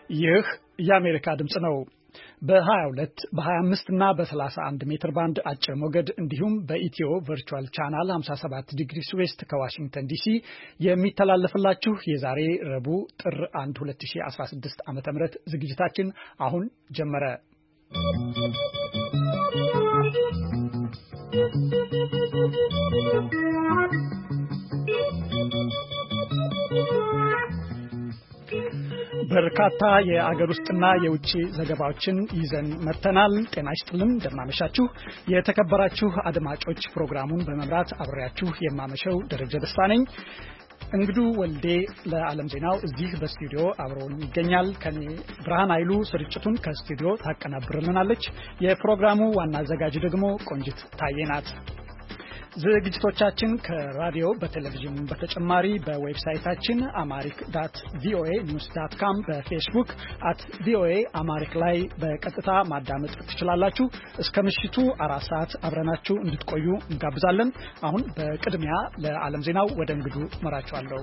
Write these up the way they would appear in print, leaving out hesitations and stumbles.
ይህ የአሜሪካ ድምጽ ነው። በ22 በ25 እና በ31 ሜትር ባንድ አጭር ሞገድ እንዲሁም በኢትዮ ቨርቹዋል ቻናል 57 ዲግሪስ ዌስት ከዋሽንግተን ዲሲ የሚተላለፍላችሁ የዛሬ ረቡዕ ጥር 1 2016 ዓ.ም ዝግጅታችን አሁን ጀመረ። በርካታ የአገር ውስጥና የውጭ ዘገባዎችን ይዘን መጥተናል። ጤና ይስጥልን፣ እንደምናመሻችሁ የተከበራችሁ አድማጮች። ፕሮግራሙን በመምራት አብሬያችሁ የማመሸው ደረጀ ደስታ ነኝ። እንግዱ ወልዴ ለዓለም ዜናው እዚህ በስቱዲዮ አብሮን ይገኛል። ከኔ ብርሃን ኃይሉ ስርጭቱን ከስቱዲዮ ታቀናብርልናለች። የፕሮግራሙ ዋና አዘጋጅ ደግሞ ቆንጅት ታዬ ናት። ዝግጅቶቻችን ከራዲዮ በቴሌቪዥን በተጨማሪ በዌብሳይታችን amharic.voanews.com በፌስቡክ @voaamharic ላይ በቀጥታ ማዳመጥ ትችላላችሁ። እስከ ምሽቱ 4 ሰዓት አብረናችሁ እንድትቆዩ እንጋብዛለን። አሁን በቅድሚያ ለዓለም ዜናው ወደ እንግዱ መራችኋለሁ።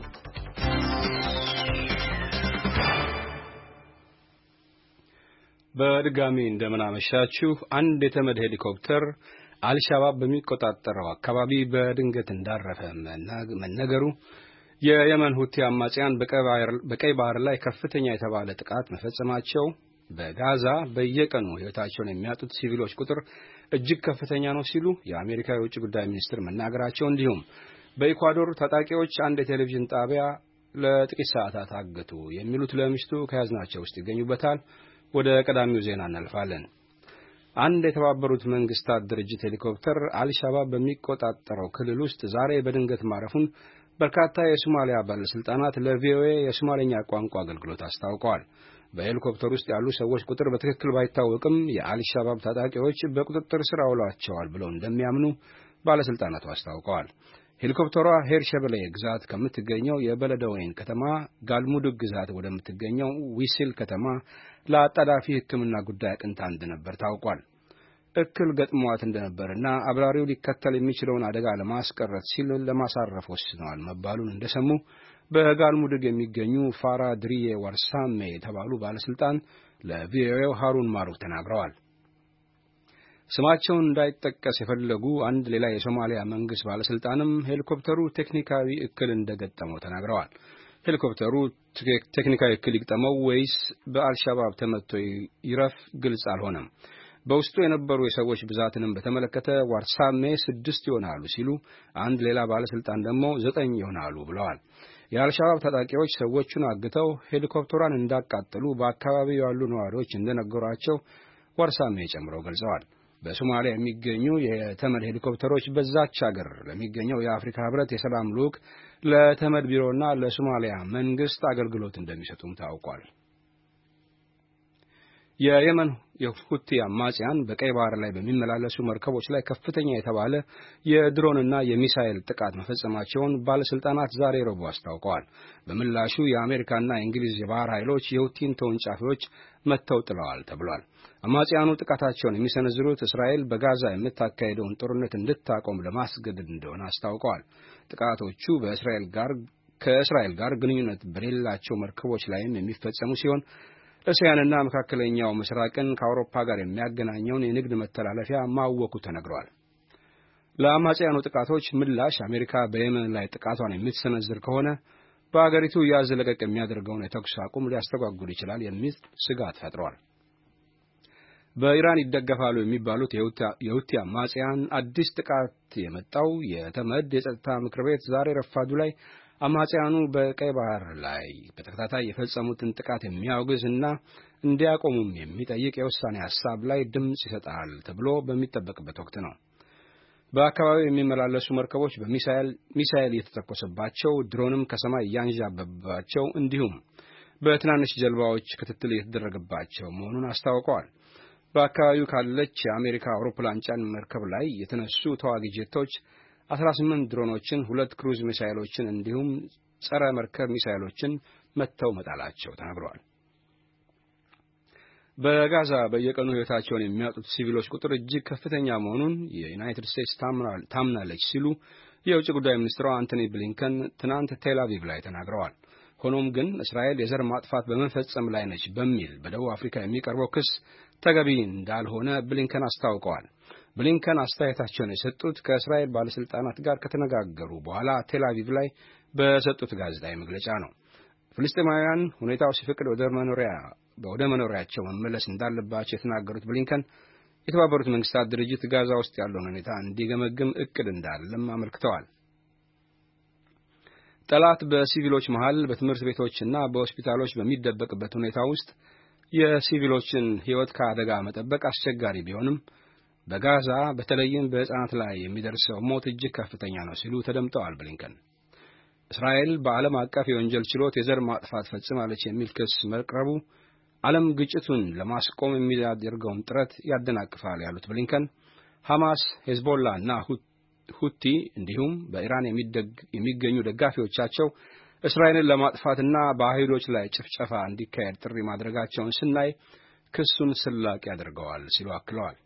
በድጋሚ እንደምናመሻችሁ። አንድ የተመድ ሄሊኮፕተር አልሻባብ በሚቆጣጠረው አካባቢ በድንገት እንዳረፈ መነገሩ፣ የየመን ሁቲ አማጽያን በቀይ ባህር ላይ ከፍተኛ የተባለ ጥቃት መፈጸማቸው፣ በጋዛ በየቀኑ ሕይወታቸውን የሚያጡት ሲቪሎች ቁጥር እጅግ ከፍተኛ ነው ሲሉ የአሜሪካ የውጭ ጉዳይ ሚኒስትር መናገራቸው፣ እንዲሁም በኢኳዶር ታጣቂዎች አንድ የቴሌቪዥን ጣቢያ ለጥቂት ሰዓታት አገቱ የሚሉት ለምሽቱ ከያዝናቸው ውስጥ ይገኙበታል። ወደ ቀዳሚው ዜና እናልፋለን። አንድ የተባበሩት መንግስታት ድርጅት ሄሊኮፕተር አልሻባብ በሚቆጣጠረው ክልል ውስጥ ዛሬ በድንገት ማረፉን በርካታ የሶማሊያ ባለስልጣናት ለቪኦኤ የሶማሌኛ ቋንቋ አገልግሎት አስታውቀዋል። በሄሊኮፕተር ውስጥ ያሉ ሰዎች ቁጥር በትክክል ባይታወቅም የአልሻባብ ታጣቂዎች በቁጥጥር ስር አውለዋቸዋል ብለው እንደሚያምኑ ባለስልጣናቱ አስታውቀዋል። ሄሊኮፕተሯ ሄርሸበሌ ግዛት ከምትገኘው የበለደወይን ከተማ ጋልሙዱግ ግዛት ወደምትገኘው ዊሲል ከተማ ለአጣዳፊ ሕክምና ጉዳይ አቅንታ እንደነበር ታውቋል። እክል ገጥሟት እንደነበርና አብራሪው ሊከተል የሚችለውን አደጋ ለማስቀረት ሲል ለማሳረፍ ወስነዋል መባሉን እንደሰሙ በጋልሙዱግ የሚገኙ ፋራ ድሪዬ ወርሳሜ የተባሉ ባለስልጣን ለቪኦኤው ሃሩን ማሩፍ ተናግረዋል። ስማቸውን እንዳይጠቀስ የፈለጉ አንድ ሌላ የሶማሊያ መንግስት ባለስልጣንም ሄሊኮፕተሩ ቴክኒካዊ እክል እንደገጠመው ተናግረዋል። ሄሊኮፕተሩ ቴክኒካዊ እክል ይግጠመው ወይስ በአልሻባብ ተመቶ ይረፍ ግልጽ አልሆነም። በውስጡ የነበሩ የሰዎች ብዛትንም በተመለከተ ዋርሳሜ 6 ይሆናሉ ሲሉ፣ አንድ ሌላ ባለስልጣን ደግሞ 9 ይሆናሉ ብለዋል። የአልሻባብ ታጣቂዎች ሰዎቹን አግተው ሄሊኮፕተሯን እንዳቃጠሉ በአካባቢው ያሉ ነዋሪዎች እንደነገሯቸው ዋርሳሜ ጨምረው ገልጸዋል። በሶማሊያ የሚገኙ የተመድ ሄሊኮፕተሮች በዛች ሀገር ለሚገኘው የአፍሪካ ህብረት የሰላም ልዑክ ለተመድ ቢሮና ለሶማሊያ መንግስት አገልግሎት እንደሚሰጡም ታውቋል። የየመን የሁቲ አማጽያን በቀይ ባህር ላይ በሚመላለሱ መርከቦች ላይ ከፍተኛ የተባለ የድሮንና የሚሳኤል ጥቃት መፈጸማቸውን ባለስልጣናት ዛሬ ረቡዕ አስታውቀዋል። በምላሹ የአሜሪካና የእንግሊዝ የባህር ኃይሎች የሁቲን ተወንጫፊዎች መተው ጥለዋል ተብሏል። አማጽያኑ ጥቃታቸውን የሚሰነዝሩት እስራኤል በጋዛ የምታካሄደውን ጦርነት እንድታቆም ለማስገደድ እንደሆነ አስታውቀዋል። ጥቃቶቹ ከእስራኤል ጋር ግንኙነት በሌላቸው መርከቦች ላይም የሚፈጸሙ ሲሆን እስያንና መካከለኛው ምስራቅን ከአውሮፓ ጋር የሚያገናኘውን የንግድ መተላለፊያ ማወኩ ተነግሯል። ለአማጽያኑ ጥቃቶች ምላሽ አሜሪካ በየመን ላይ ጥቃቷን የምትሰነዝር ከሆነ በአገሪቱ ያዝ ለቀቅ የሚያደርገውን የተኩስ አቁም ሊያስተጓጉል ይችላል የሚል ስጋት ፈጥሯል። በኢራን ይደገፋሉ የሚባሉት የሁቲ አማጽያን አዲስ ጥቃት የመጣው የተመድ የጸጥታ ምክር ቤት ዛሬ ረፋዱ ላይ አማጽያኑ በቀይ ባህር ላይ በተከታታይ የፈጸሙትን ጥቃት የሚያወግዝ እና እንዲያቆሙም የሚጠይቅ የውሳኔ ሐሳብ ላይ ድምጽ ይሰጣል ተብሎ በሚጠበቅበት ወቅት ነው። በአካባቢው የሚመላለሱ መርከቦች በሚሳኤል እየተተኮሰባቸው፣ ድሮንም ከሰማይ እያንዣበባቸው እንዲሁም በትናንሽ ጀልባዎች ክትትል እየተደረገባቸው መሆኑን አስታውቀዋል። በአካባቢው ካለች የአሜሪካ አውሮፕላን ጫኝ መርከብ ላይ የተነሱ ተዋጊ ጄቶች 18 ድሮኖችን፣ 2 ክሩዝ ሚሳኤሎችን እንዲሁም ጸረ መርከብ ሚሳኤሎችን መተው መጣላቸው ተነግሯል። በጋዛ በየቀኑ ሕይወታቸውን የሚያጡት ሲቪሎች ቁጥር እጅግ ከፍተኛ መሆኑን የዩናይትድ ስቴትስ ታምናለች ሲሉ የውጭ ጉዳይ ሚኒስትሩ አንቶኒ ብሊንከን ትናንት ቴል አቪቭ ላይ ተናግረዋል። ሆኖም ግን እስራኤል የዘር ማጥፋት በመፈጸም ላይ ነች በሚል በደቡብ አፍሪካ የሚቀርበው ክስ ተገቢ እንዳልሆነ ብሊንከን አስታውቀዋል። ብሊንከን አስተያየታቸውን የሰጡት ከእስራኤል ባለስልጣናት ጋር ከተነጋገሩ በኋላ ቴል አቪቭ ላይ በሰጡት ጋዜጣዊ መግለጫ ነው። ፍልስጤማውያን ሁኔታው ሲፈቅድ ወደ መኖሪያቸው መመለስ እንዳለባቸው የተናገሩት ብሊንከን የተባበሩት መንግስታት ድርጅት ጋዛ ውስጥ ያለውን ሁኔታ እንዲገመግም እቅድ እንዳለም አመልክተዋል። ጠላት በሲቪሎች መሃል በትምህርት ቤቶችና በሆስፒታሎች በሚደበቅበት ሁኔታ ውስጥ የሲቪሎችን ሕይወት ከአደጋ መጠበቅ አስቸጋሪ ቢሆንም በጋዛ በተለይም በሕፃናት ላይ የሚደርሰው ሞት እጅግ ከፍተኛ ነው ሲሉ ተደምጠዋል ብሊንከን። እስራኤል በዓለም አቀፍ የወንጀል ችሎት የዘር ማጥፋት ፈጽማለች የሚል ክስ መቅረቡ ዓለም ግጭቱን ለማስቆም የሚያደርገውን ጥረት ያደናቅፋል ያሉት ብሊንከን ሐማስ፣ ሄዝቦላ እና ሁቲ እንዲሁም በኢራን የሚገኙ ደጋፊዎቻቸው እስራኤልን ለማጥፋትና በአይሁዶች ላይ ጭፍጨፋ እንዲካሄድ ጥሪ ማድረጋቸውን ስናይ ክሱን ስላቅ ያደርገዋል ሲሉ አክለዋል።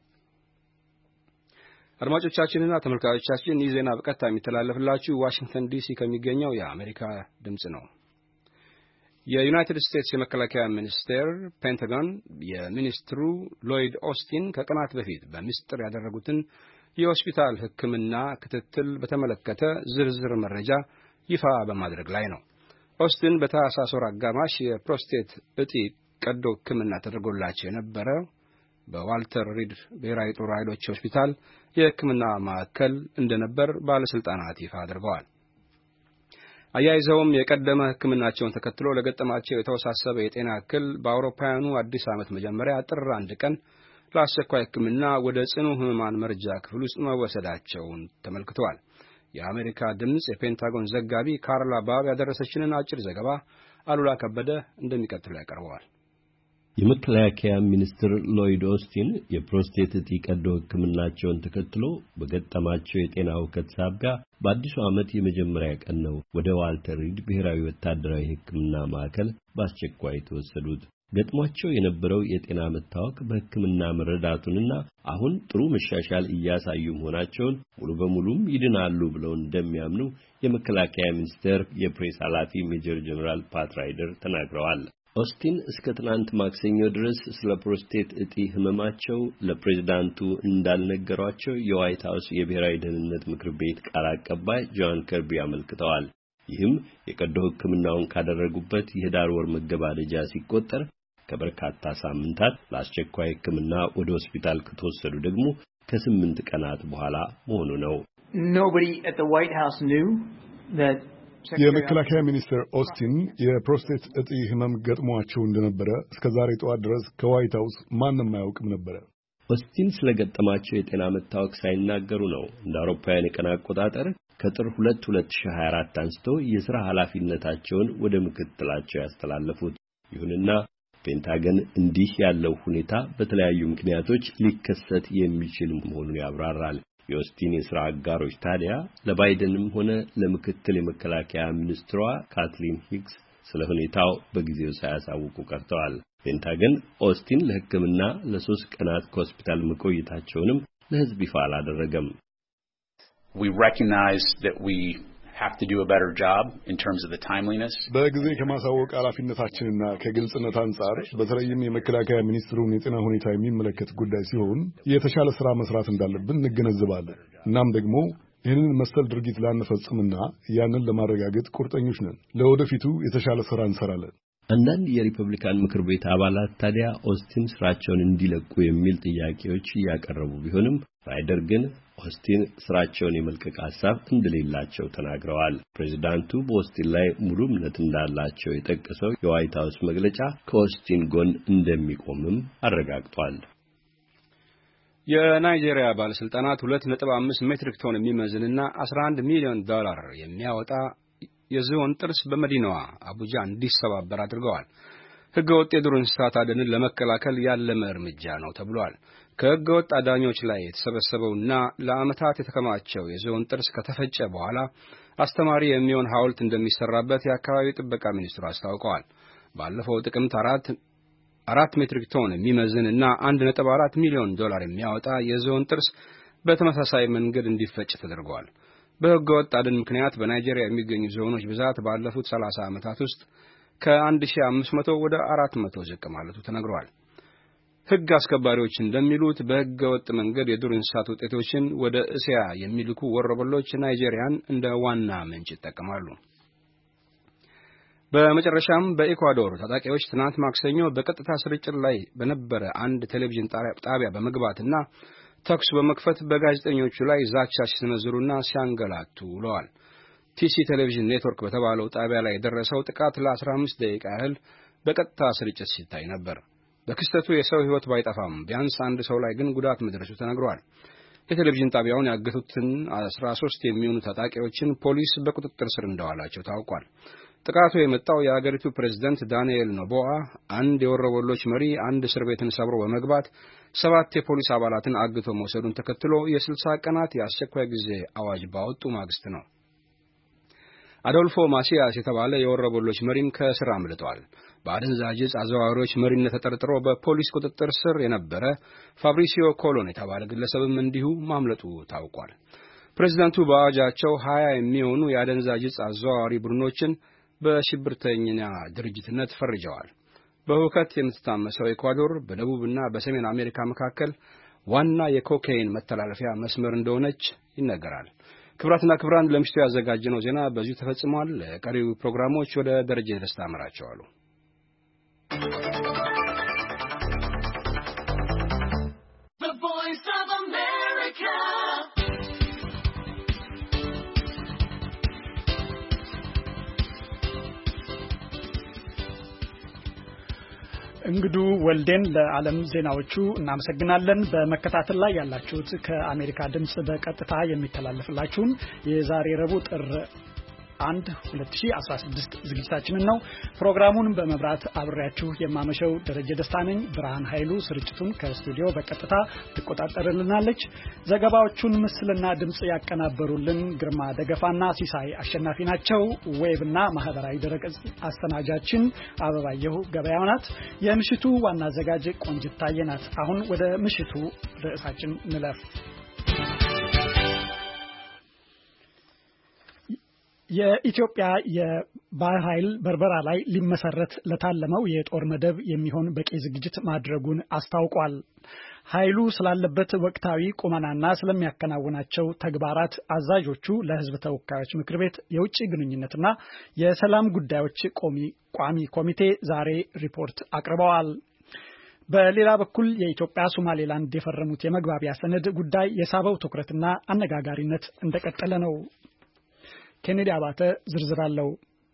አድማጮቻችንና ተመልካቾቻችን ይህ ዜና በቀጥታ የሚተላለፍላችሁ ዋሽንግተን ዲሲ ከሚገኘው የአሜሪካ ድምጽ ነው። የዩናይትድ ስቴትስ የመከላከያ ሚኒስቴር ፔንታጎን የሚኒስትሩ ሎይድ ኦስቲን ከቀናት በፊት በሚስጥር ያደረጉትን የሆስፒታል ሕክምና ክትትል በተመለከተ ዝርዝር መረጃ ይፋ በማድረግ ላይ ነው። ኦስቲን በታህሳስ ወር አጋማሽ የፕሮስቴት እጢ ቀዶ ሕክምና ተደርጎላቸው የነበረ በዋልተር ሪድ ብሔራዊ ጦር ኃይሎች ሆስፒታል የሕክምና ማዕከል እንደነበር ባለስልጣናት ይፋ አድርገዋል። አያይዘውም የቀደመ ሕክምናቸውን ተከትሎ ለገጠማቸው የተወሳሰበ የጤና እክል በአውሮፓውያኑ አዲስ ዓመት መጀመሪያ ጥር 1 ቀን ለአስቸኳይ ሕክምና ወደ ጽኑ ህሙማን መርጃ ክፍል ውስጥ መወሰዳቸውን ተመልክተዋል። የአሜሪካ ድምጽ የፔንታጎን ዘጋቢ ካርላ ባብ ያደረሰችንን አጭር ዘገባ አሉላ ከበደ እንደሚቀጥለው ያቀርበዋል። የመከላከያ ሚኒስትር ሎይድ ኦስቲን የፕሮስቴት እጢ ቀዶ ሕክምናቸውን ተከትሎ በገጠማቸው የጤና ሁከት ሳቢያ በአዲሱ ዓመት የመጀመሪያ ቀን ነው ወደ ዋልተር ሪድ ብሔራዊ ወታደራዊ ሕክምና ማዕከል በአስቸኳይ ተወሰዱት። ገጥሟቸው የነበረው የጤና መታወክ በሕክምና መረዳቱንና አሁን ጥሩ መሻሻል እያሳዩ መሆናቸውን ሙሉ በሙሉም ይድናሉ ብለው እንደሚያምኑ የመከላከያ ሚኒስቴር የፕሬስ ኃላፊ ሜጀር ጀነራል ፓት ራይደር ተናግረዋል። ኦስቲን እስከ ትናንት ማክሰኞ ድረስ ስለ ፕሮስቴት እጢ ህመማቸው ለፕሬዝዳንቱ እንዳልነገሯቸው የዋይት ሃውስ የብሔራዊ ደህንነት ምክር ቤት ቃል አቀባይ ጆን ከርቢ አመልክተዋል። ይህም የቀዶ ሕክምናውን ካደረጉበት የህዳር ወር መገባደጃ ሲቆጠር ከበርካታ ሳምንታት ለአስቸኳይ ሕክምና ወደ ሆስፒታል ከተወሰዱ ደግሞ ከ8 ቀናት በኋላ መሆኑ ነው። Nobody at the White House knew that የመከላከያ ሚኒስትር ኦስቲን የፕሮስቴት እጢ ህመም ገጥሟቸው እንደነበረ እስከዛሬ ጠዋት ድረስ ከዋይት ሃውስ ማንም አያውቅም ነበር። ኦስቲን ስለገጠማቸው የጤና መታወክ ሳይናገሩ ነው እንደ አውሮፓውያን የቀን አቆጣጠር ከጥር 2 2024 አንስቶ የሥራ ኃላፊነታቸውን ወደ ምክትላቸው ያስተላለፉት። ይሁንና ፔንታገን እንዲህ ያለው ሁኔታ በተለያዩ ምክንያቶች ሊከሰት የሚችል መሆኑን ያብራራል። የኦስቲን የሥራ አጋሮች ታዲያ ለባይደንም ሆነ ለምክትል የመከላከያ ሚኒስትሯ ካትሊን ሂግስ ስለ ሁኔታው በጊዜው ሳያሳውቁ ቀርተዋል። ፔንታገን ኦስቲን ለሕክምና ለ3 ቀናት ከሆስፒታል መቆየታቸውንም ለሕዝብ ይፋ አላደረገም። We recognize that we have to do a better job in terms of the timeliness. በጊዜ ከማሳወቅ ኃላፊነታችንና ከግልጽነት አንጻር በተለይም የመከላከያ ሚኒስትሩን የጤና ሁኔታ የሚመለከት ጉዳይ ሲሆን የተሻለ ሥራ መስራት እንዳለብን እንገነዘባለን። እናም ደግሞ ይህንን መሰል ድርጊት ላንፈጽምና ያንን ለማረጋገጥ ቁርጠኞች ነን። ለወደፊቱ የተሻለ ሥራ እንሰራለን። አንዳንድ የሪፐብሊካን ምክር ቤት አባላት ታዲያ ኦስቲን ስራቸውን እንዲለቁ የሚል ጥያቄዎች ያቀረቡ ቢሆንም ራይደር ግን ኦስቲን ስራቸውን የመልቀቅ ሐሳብ እንደሌላቸው ተናግረዋል። ፕሬዝዳንቱ በኦስቲን ላይ ሙሉ እምነት እንዳላቸው የጠቀሰው የዋይት ሃውስ መግለጫ ከኦስቲን ጎን እንደሚቆምም አረጋግጧል። የናይጄሪያ ባለስልጣናት 2.5 ሜትሪክ ቶን የሚመዝንና $11 ሚሊዮን የሚያወጣ የዝሆን ጥርስ በመዲናዋ አቡጃ እንዲሰባበር አድርገዋል። ሕገወጥ የዱር እንስሳት አደንን ለመከላከል ያለመ እርምጃ ነው ተብሏል። ከሕገወጥ አዳኞች ላይ የተሰበሰበውና ለዓመታት የተከማቸው የዝሆን ጥርስ ከተፈጨ በኋላ አስተማሪ የሚሆን ሐውልት እንደሚሰራበት የአካባቢ ጥበቃ ሚኒስትሩ አስታውቀዋል። ባለፈው ጥቅምት 4 ሜትሪክ ቶን የሚመዝንና $1.4 ሚሊዮን የሚያወጣ የዝሆን ጥርስ በተመሳሳይ መንገድ እንዲፈጭ ተደርጓል። በህገወጥ አደን ምክንያት በናይጄሪያ የሚገኙ ዝሆኖች ብዛት ባለፉት 30 ዓመታት ውስጥ ከ1500 ወደ 400 ዝቅ ማለቱ ተነግሯል። ህግ አስከባሪዎች እንደሚሉት በህገወጥ መንገድ የዱር እንስሳት ውጤቶችን ወደ እስያ የሚልኩ ወሮበሎች ናይጄሪያን እንደ ዋና ምንጭ ይጠቀማሉ። በመጨረሻም በኢኳዶር ታጣቂዎች ትናንት ማክሰኞ በቀጥታ ስርጭት ላይ በነበረ አንድ ቴሌቪዥን ጣቢያ በመግባትና ተኩስ በመክፈት በጋዜጠኞቹ ላይ ዛቻ ሲሰነዝሩና ሲያንገላቱ ውለዋል። ቲሲ ቴሌቪዥን ኔትወርክ በተባለው ጣቢያ ላይ የደረሰው ጥቃት ለ15 ደቂቃ ያህል በቀጥታ ስርጭት ሲታይ ነበር። በክስተቱ የሰው ህይወት ባይጠፋም ቢያንስ አንድ ሰው ላይ ግን ጉዳት መድረሱ ተነግሯል። የቴሌቪዥን ጣቢያውን ያገቱትን 13 የሚሆኑ ታጣቂዎችን ፖሊስ በቁጥጥር ስር እንዳዋላቸው ታውቋል። ጥቃቱ የመጣው የአገሪቱ ፕሬዝዳንት ዳንኤል ኖቦአ አንድ የወሮበሎች መሪ አንድ እስር ቤትን ሰብሮ በመግባት 7 የፖሊስ አባላትን አግቶ መውሰዱን ተከትሎ የ60 ቀናት የአስቸኳይ ጊዜ አዋጅ ባወጡ ማግስት ነው። አዶልፎ ማሲያስ የተባለ የወሮበሎች መሪም ከስራ አምልጧል። በአደንዛዥ ዕፅ አዘዋዋሪዎች መሪነት ተጠርጥሮ በፖሊስ ቁጥጥር ስር የነበረ ፋብሪሲዮ ኮሎን የተባለ ግለሰብም እንዲሁ ማምለጡ ታውቋል። ፕሬዝዳንቱ በአዋጃቸው 20 የሚሆኑ የአደንዛዥ ዕፅ አዘዋዋሪ ቡድኖችን በሽብርተኛ ድርጅትነት ፈርጀዋል። በሁከት የምትታመሰው ኢኳዶር በደቡብና በሰሜን አሜሪካ መካከል ዋና የኮካይን መተላለፊያ መስመር እንደሆነች ይነገራል። ክብራትና ክብራን ለምሽቱ ያዘጋጀነው ዜና በዚሁ ተፈጽሟል። ለቀሪው ፕሮግራሞች ወደ ደረጃ ደስታ አመራቸዋለሁ። እንግዲህ ወልዴን ለዓለም ዜናዎቹ እናመሰግናለን። በመከታተል ላይ ያላችሁት ከአሜሪካ ድምጽ በቀጥታ የሚተላለፍላችሁን የዛሬ ረቡዕ ጥር 1 2016 ዝግጅታችንን ነው። ፕሮግራሙን በመብራት አብሬያችሁ የማመሸው ደረጀ ደስታ ነኝ። ብርሃን ኃይሉ ስርጭቱን ከስቱዲዮ በቀጥታ ትቆጣጠርልናለች። ዘገባዎቹን ምስልና ድምጽ ያቀናበሩልን ግርማ ደገፋና ሲሳይ አሸናፊ ናቸው። ዌብና ማህበራዊ ድረገጽ አሰናጃችን አበባየሁ ገበያው ናት። የምሽቱ ዋና አዘጋጅ ቆንጅት ታየ ናት። አሁን ወደ ምሽቱ ርዕሳችን እንለፍ። የኢትዮጵያ የባህር ኃይል በርበራ ላይ ሊመሰረት ለታለመው የጦር መደብ የሚሆን በቂ ዝግጅት ማድረጉን አስታውቋል። ኃይሉ ስላለበት ወቅታዊ ቁመናና ስለሚያከናውናቸው ተግባራት አዛዦቹ ለሕዝብ ተወካዮች ምክር ቤት የውጭ ግንኙነትና የሰላም ጉዳዮች ቋሚ ኮሚቴ ዛሬ ሪፖርት አቅርበዋል። በሌላ በኩል የኢትዮጵያ ሶማሌላንድ የፈረሙት የመግባቢያ ሰነድ ጉዳይ የሳበው ትኩረትና አነጋጋሪነት እንደቀጠለ ነው። ኬኔዲ አባተ ዝርዝር አለው።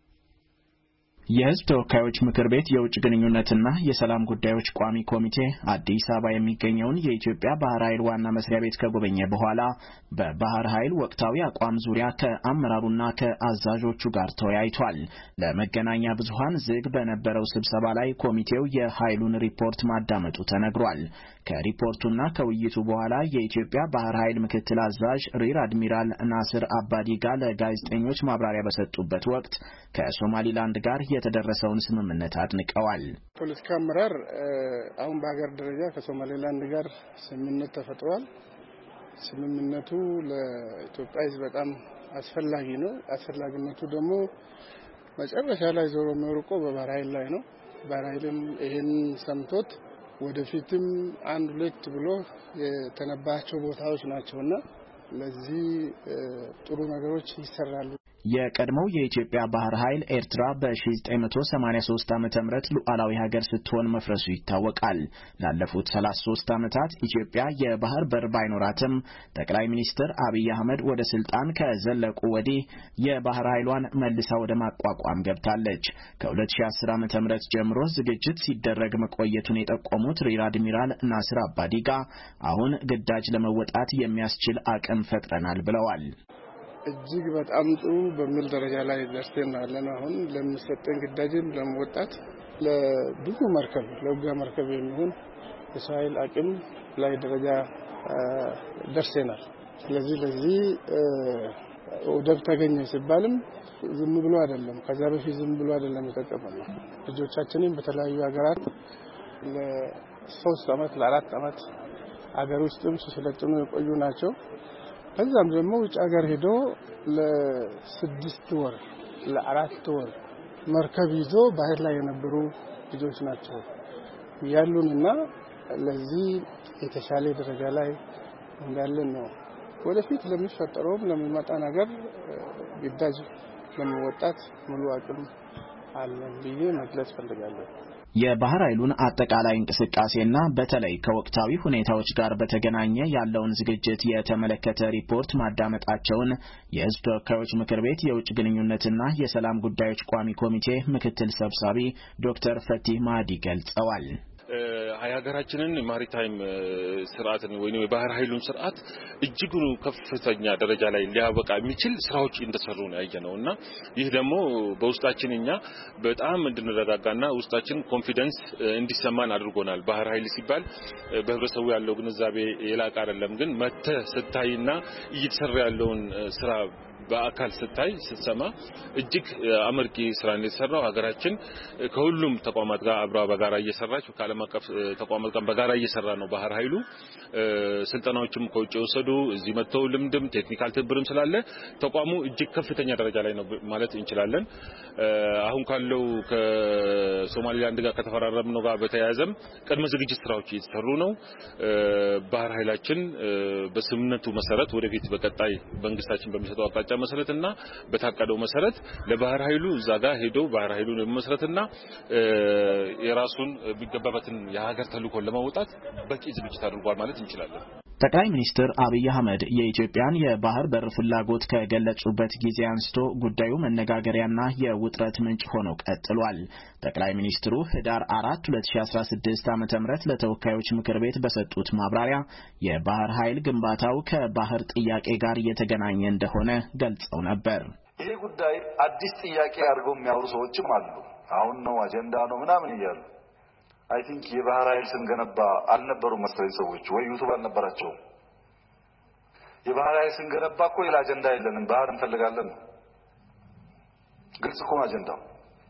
የሕዝብ ተወካዮች ምክር ቤት የውጭ ግንኙነትና የሰላም ጉዳዮች ቋሚ ኮሚቴ አዲስ አበባ የሚገኘውን የኢትዮጵያ ባህር ኃይል ዋና መስሪያ ቤት ከጎበኘ በኋላ በባህር ኃይል ወቅታዊ አቋም ዙሪያ ከአመራሩና ከአዛዦቹ ጋር ተወያይቷል። ለመገናኛ ብዙሃን ዝግ በነበረው ስብሰባ ላይ ኮሚቴው የኃይሉን ሪፖርት ማዳመጡ ተነግሯል። ከሪፖርቱና ከውይይቱ በኋላ የኢትዮጵያ ባህር ኃይል ምክትል አዛዥ ሪር አድሚራል ናስር አባዲ ጋር ለጋዜጠኞች ማብራሪያ በሰጡበት ወቅት ከሶማሊላንድ ጋር የተደረሰውን ስምምነት አድንቀዋል። ፖለቲካ አመራር አሁን በሀገር ደረጃ ከሶማሊላንድ ጋር ስምምነት ተፈጥሯል። ስምምነቱ ለኢትዮጵያ ሕዝብ በጣም አስፈላጊ ነው። አስፈላጊነቱ ደግሞ መጨረሻ ላይ ዞሮ የሚወርቀው በባህር ኃይል ላይ ነው። ባህር ኃይልም ይሄን ሰምቶት ወደፊትም አንድ ሁለት ብሎ የተነባቸው ቦታዎች ናቸውና ለዚህ ጥሩ ነገሮች ይሰራሉ። የቀድሞው የኢትዮጵያ ባህር ኃይል ኤርትራ በ1983 ዓ.ም ሉዓላዊ ሀገር ስትሆን መፍረሱ ይታወቃል። ላለፉት 33 ዓመታት ኢትዮጵያ የባህር በር ባይኖራትም ጠቅላይ ሚኒስትር አብይ አህመድ ወደ ስልጣን ከዘለቁ ወዲህ የባህር ኃይሏን መልሳ ወደ ማቋቋም ገብታለች። ከ2010 ዓ.ም ጀምሮ ዝግጅት ሲደረግ መቆየቱን የጠቆሙት ሪር አድሚራል ናስር አባዲጋ አሁን ግዳጅ ለመወጣት የሚያስችል አቅም ፈጥረናል ብለዋል። እጅግ በጣም ጥሩ በሚል ደረጃ ላይ ደርሰናል። አሁን ለሚሰጠን ግዳጅም ለመወጣት ለብዙ መርከብ ለውጊያ መርከብ የሚሆን የሰው ኃይል አቅም ላይ ደረጃ ደርሰናል። ስለዚህ ለዚህ ወደብ ተገኘ ሲባልም ዝም ብሎ አይደለም፣ ከዛ በፊት ዝም ብሎ አይደለም የተቀበለው። ልጆቻችንን በተለያዩ ሀገራት ለ3 ዓመት ለ4 ዓመት ሀገር ውስጥም ሲሰለጥኑ የቆዩ ናቸው። ከዛም ደግሞ ውጭ ሀገር ሄዶ ለ6 ወር ለ4 ወር መርከብ ይዞ ባህር ላይ የነበሩ ልጆች ናቸው ያሉንና ለዚህ የተሻለ ደረጃ ላይ እንዳለን ነው። ወደፊት ለሚፈጠረው ለሚመጣ ነገር ግዳጅ ለመወጣት ሙሉ አቅም አለን ብዬ መግለጽ ፈልጋለሁ። የባህር ኃይሉን አጠቃላይ እንቅስቃሴና በተለይ ከወቅታዊ ሁኔታዎች ጋር በተገናኘ ያለውን ዝግጅት የተመለከተ ሪፖርት ማዳመጣቸውን የሕዝብ ተወካዮች ምክር ቤት የውጭ ግንኙነትና የሰላም ጉዳዮች ቋሚ ኮሚቴ ምክትል ሰብሳቢ ዶክተር ፈቲህ ማዲ ገልጸዋል። ሀገራችንን ማሪታይም ስርዓትን ወይንም የባህር ኃይሉን ስርዓት እጅግ ከፍተኛ ደረጃ ላይ ሊያበቃ የሚችል ስራዎች እንደሰሩ ነው ያየነውና ይህ ደግሞ በውስጣችን እኛ በጣም እንድንረጋጋና ውስጣችን ኮንፊደንስ እንዲሰማን አድርጎናል። ባህር ኃይል ሲባል በህብረተሰቡ ያለው ግንዛቤ የላቀ አይደለም፣ ግን መተህ ስታይና እየተሰራ ያለውን ስራ በአካል ስታይ ስትሰማ እጅግ አመርቂ ስራ እንደተሰራው ሀገራችን ከሁሉም ተቋማት ጋር አብራ በጋራ እየሰራች ከዓለም አቀፍ ተቋማት ጋር በጋራ እየሰራ ነው። ባህር ኃይሉ ስልጠናዎችም ከውጭ ወሰዱ እዚህ መተው ልምድም ቴክኒካል ትብብርም ስላለ ተቋሙ እጅግ ከፍተኛ ደረጃ ላይ ነው ማለት እንችላለን። አሁን ካለው ከሶማሊላንድ ጋር ከተፈራረምነው ጋር በተያያዘም ቅድመ ዝግጅት ስራዎች እየተሰሩ ነው። ባህር ኃይላችን በስምምነቱ መሰረት ወደፊት በቀጣይ መንግስታችን በሚሰጠው አቅጣጫ መሰረትና በታቀደው መሰረት ለባህር ኃይሉ ዛጋ ሄዶ ባህር ኃይሉን ለመስረትና የራሱን ቢገባበትን የሀገር ተልዕኮ ለማውጣት በቂ ዝግጅት አድርጓል ማለት እንችላለን። ጠቅላይ ሚኒስትር አብይ አህመድ የኢትዮጵያን የባህር በር ፍላጎት ከገለጹበት ጊዜ አንስቶ ጉዳዩ መነጋገሪያና የውጥረት ምንጭ ሆኖ ቀጥሏል። ጠቅላይ ሚኒስትሩ ህዳር 4 2016 ዓ.ም ለተወካዮች ምክር ቤት በሰጡት ማብራሪያ የባህር ኃይል ግንባታው ከባህር ጥያቄ ጋር የተገናኘ እንደሆነ ገልጸው ነበር። ይሄ ጉዳይ አዲስ ጥያቄ አድርገው የሚያወሩ ሰዎችም አሉ። አሁን ነው አጀንዳ ነው ምናምን ይያሉ። አይ ቲንክ የባህር ኃይል ስንገነባ አልነበሩ መሰለኝ ሰዎች ወይ ዩቲዩብ አልነበራቸው። የባህር ኃይል ስንገነባ እኮ ሌላ አጀንዳ የለንም፣ ባህር እንፈልጋለን። ግልጽ እኮ አጀንዳው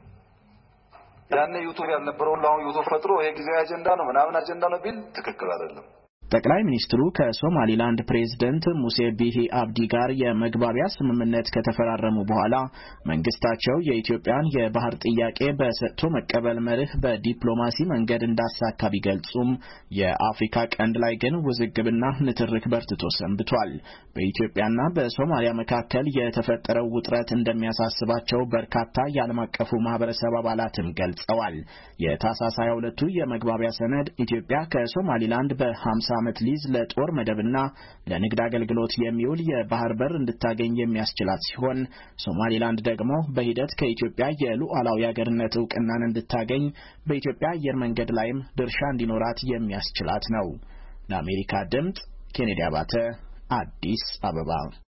ያኔ ዩቲዩብ ያልነበረው አሁን ዩቲዩብ ፈጥሮ ይሄ ጊዜያዊ አጀንዳ ነው ምናምን አጀንዳ ነው ቢል ትክክል አይደለም። ጠቅላይ ሚኒስትሩ ከሶማሊላንድ ፕሬዝዳንት ሙሴ ቢሂ አብዲ ጋር የመግባቢያ ስምምነት ከተፈራረሙ በኋላ መንግስታቸው የኢትዮጵያን የባህር ጥያቄ በሰጥቶ መቀበል መርህ በዲፕሎማሲ መንገድ እንዳሳካ ቢገልጹም የአፍሪካ ቀንድ ላይ ግን ውዝግብና ንትርክ በርትቶ ሰንብቷል። በኢትዮጵያና በሶማሊያ መካከል የተፈጠረው ውጥረት እንደሚያሳስባቸው በርካታ የዓለም አቀፉ ማህበረሰብ አባላትም ገልጸዋል። የታህሳስ 22ቱ የመግባቢያ ሰነድ ኢትዮጵያ ከሶማሊላንድ በ50 ዓመት ሊዝ ለጦር መደብና ለንግድ አገልግሎት የሚውል የባህር በር እንድታገኝ የሚያስችላት ሲሆን ሶማሊላንድ ደግሞ በሂደት ከኢትዮጵያ የሉዓላዊ አገርነት ዕውቅናን እንድታገኝ በኢትዮጵያ አየር መንገድ ላይም ድርሻ እንዲኖራት የሚያስችላት ነው። ለአሜሪካ ድምፅ ኬኔዲ አባተ አዲስ አበባ።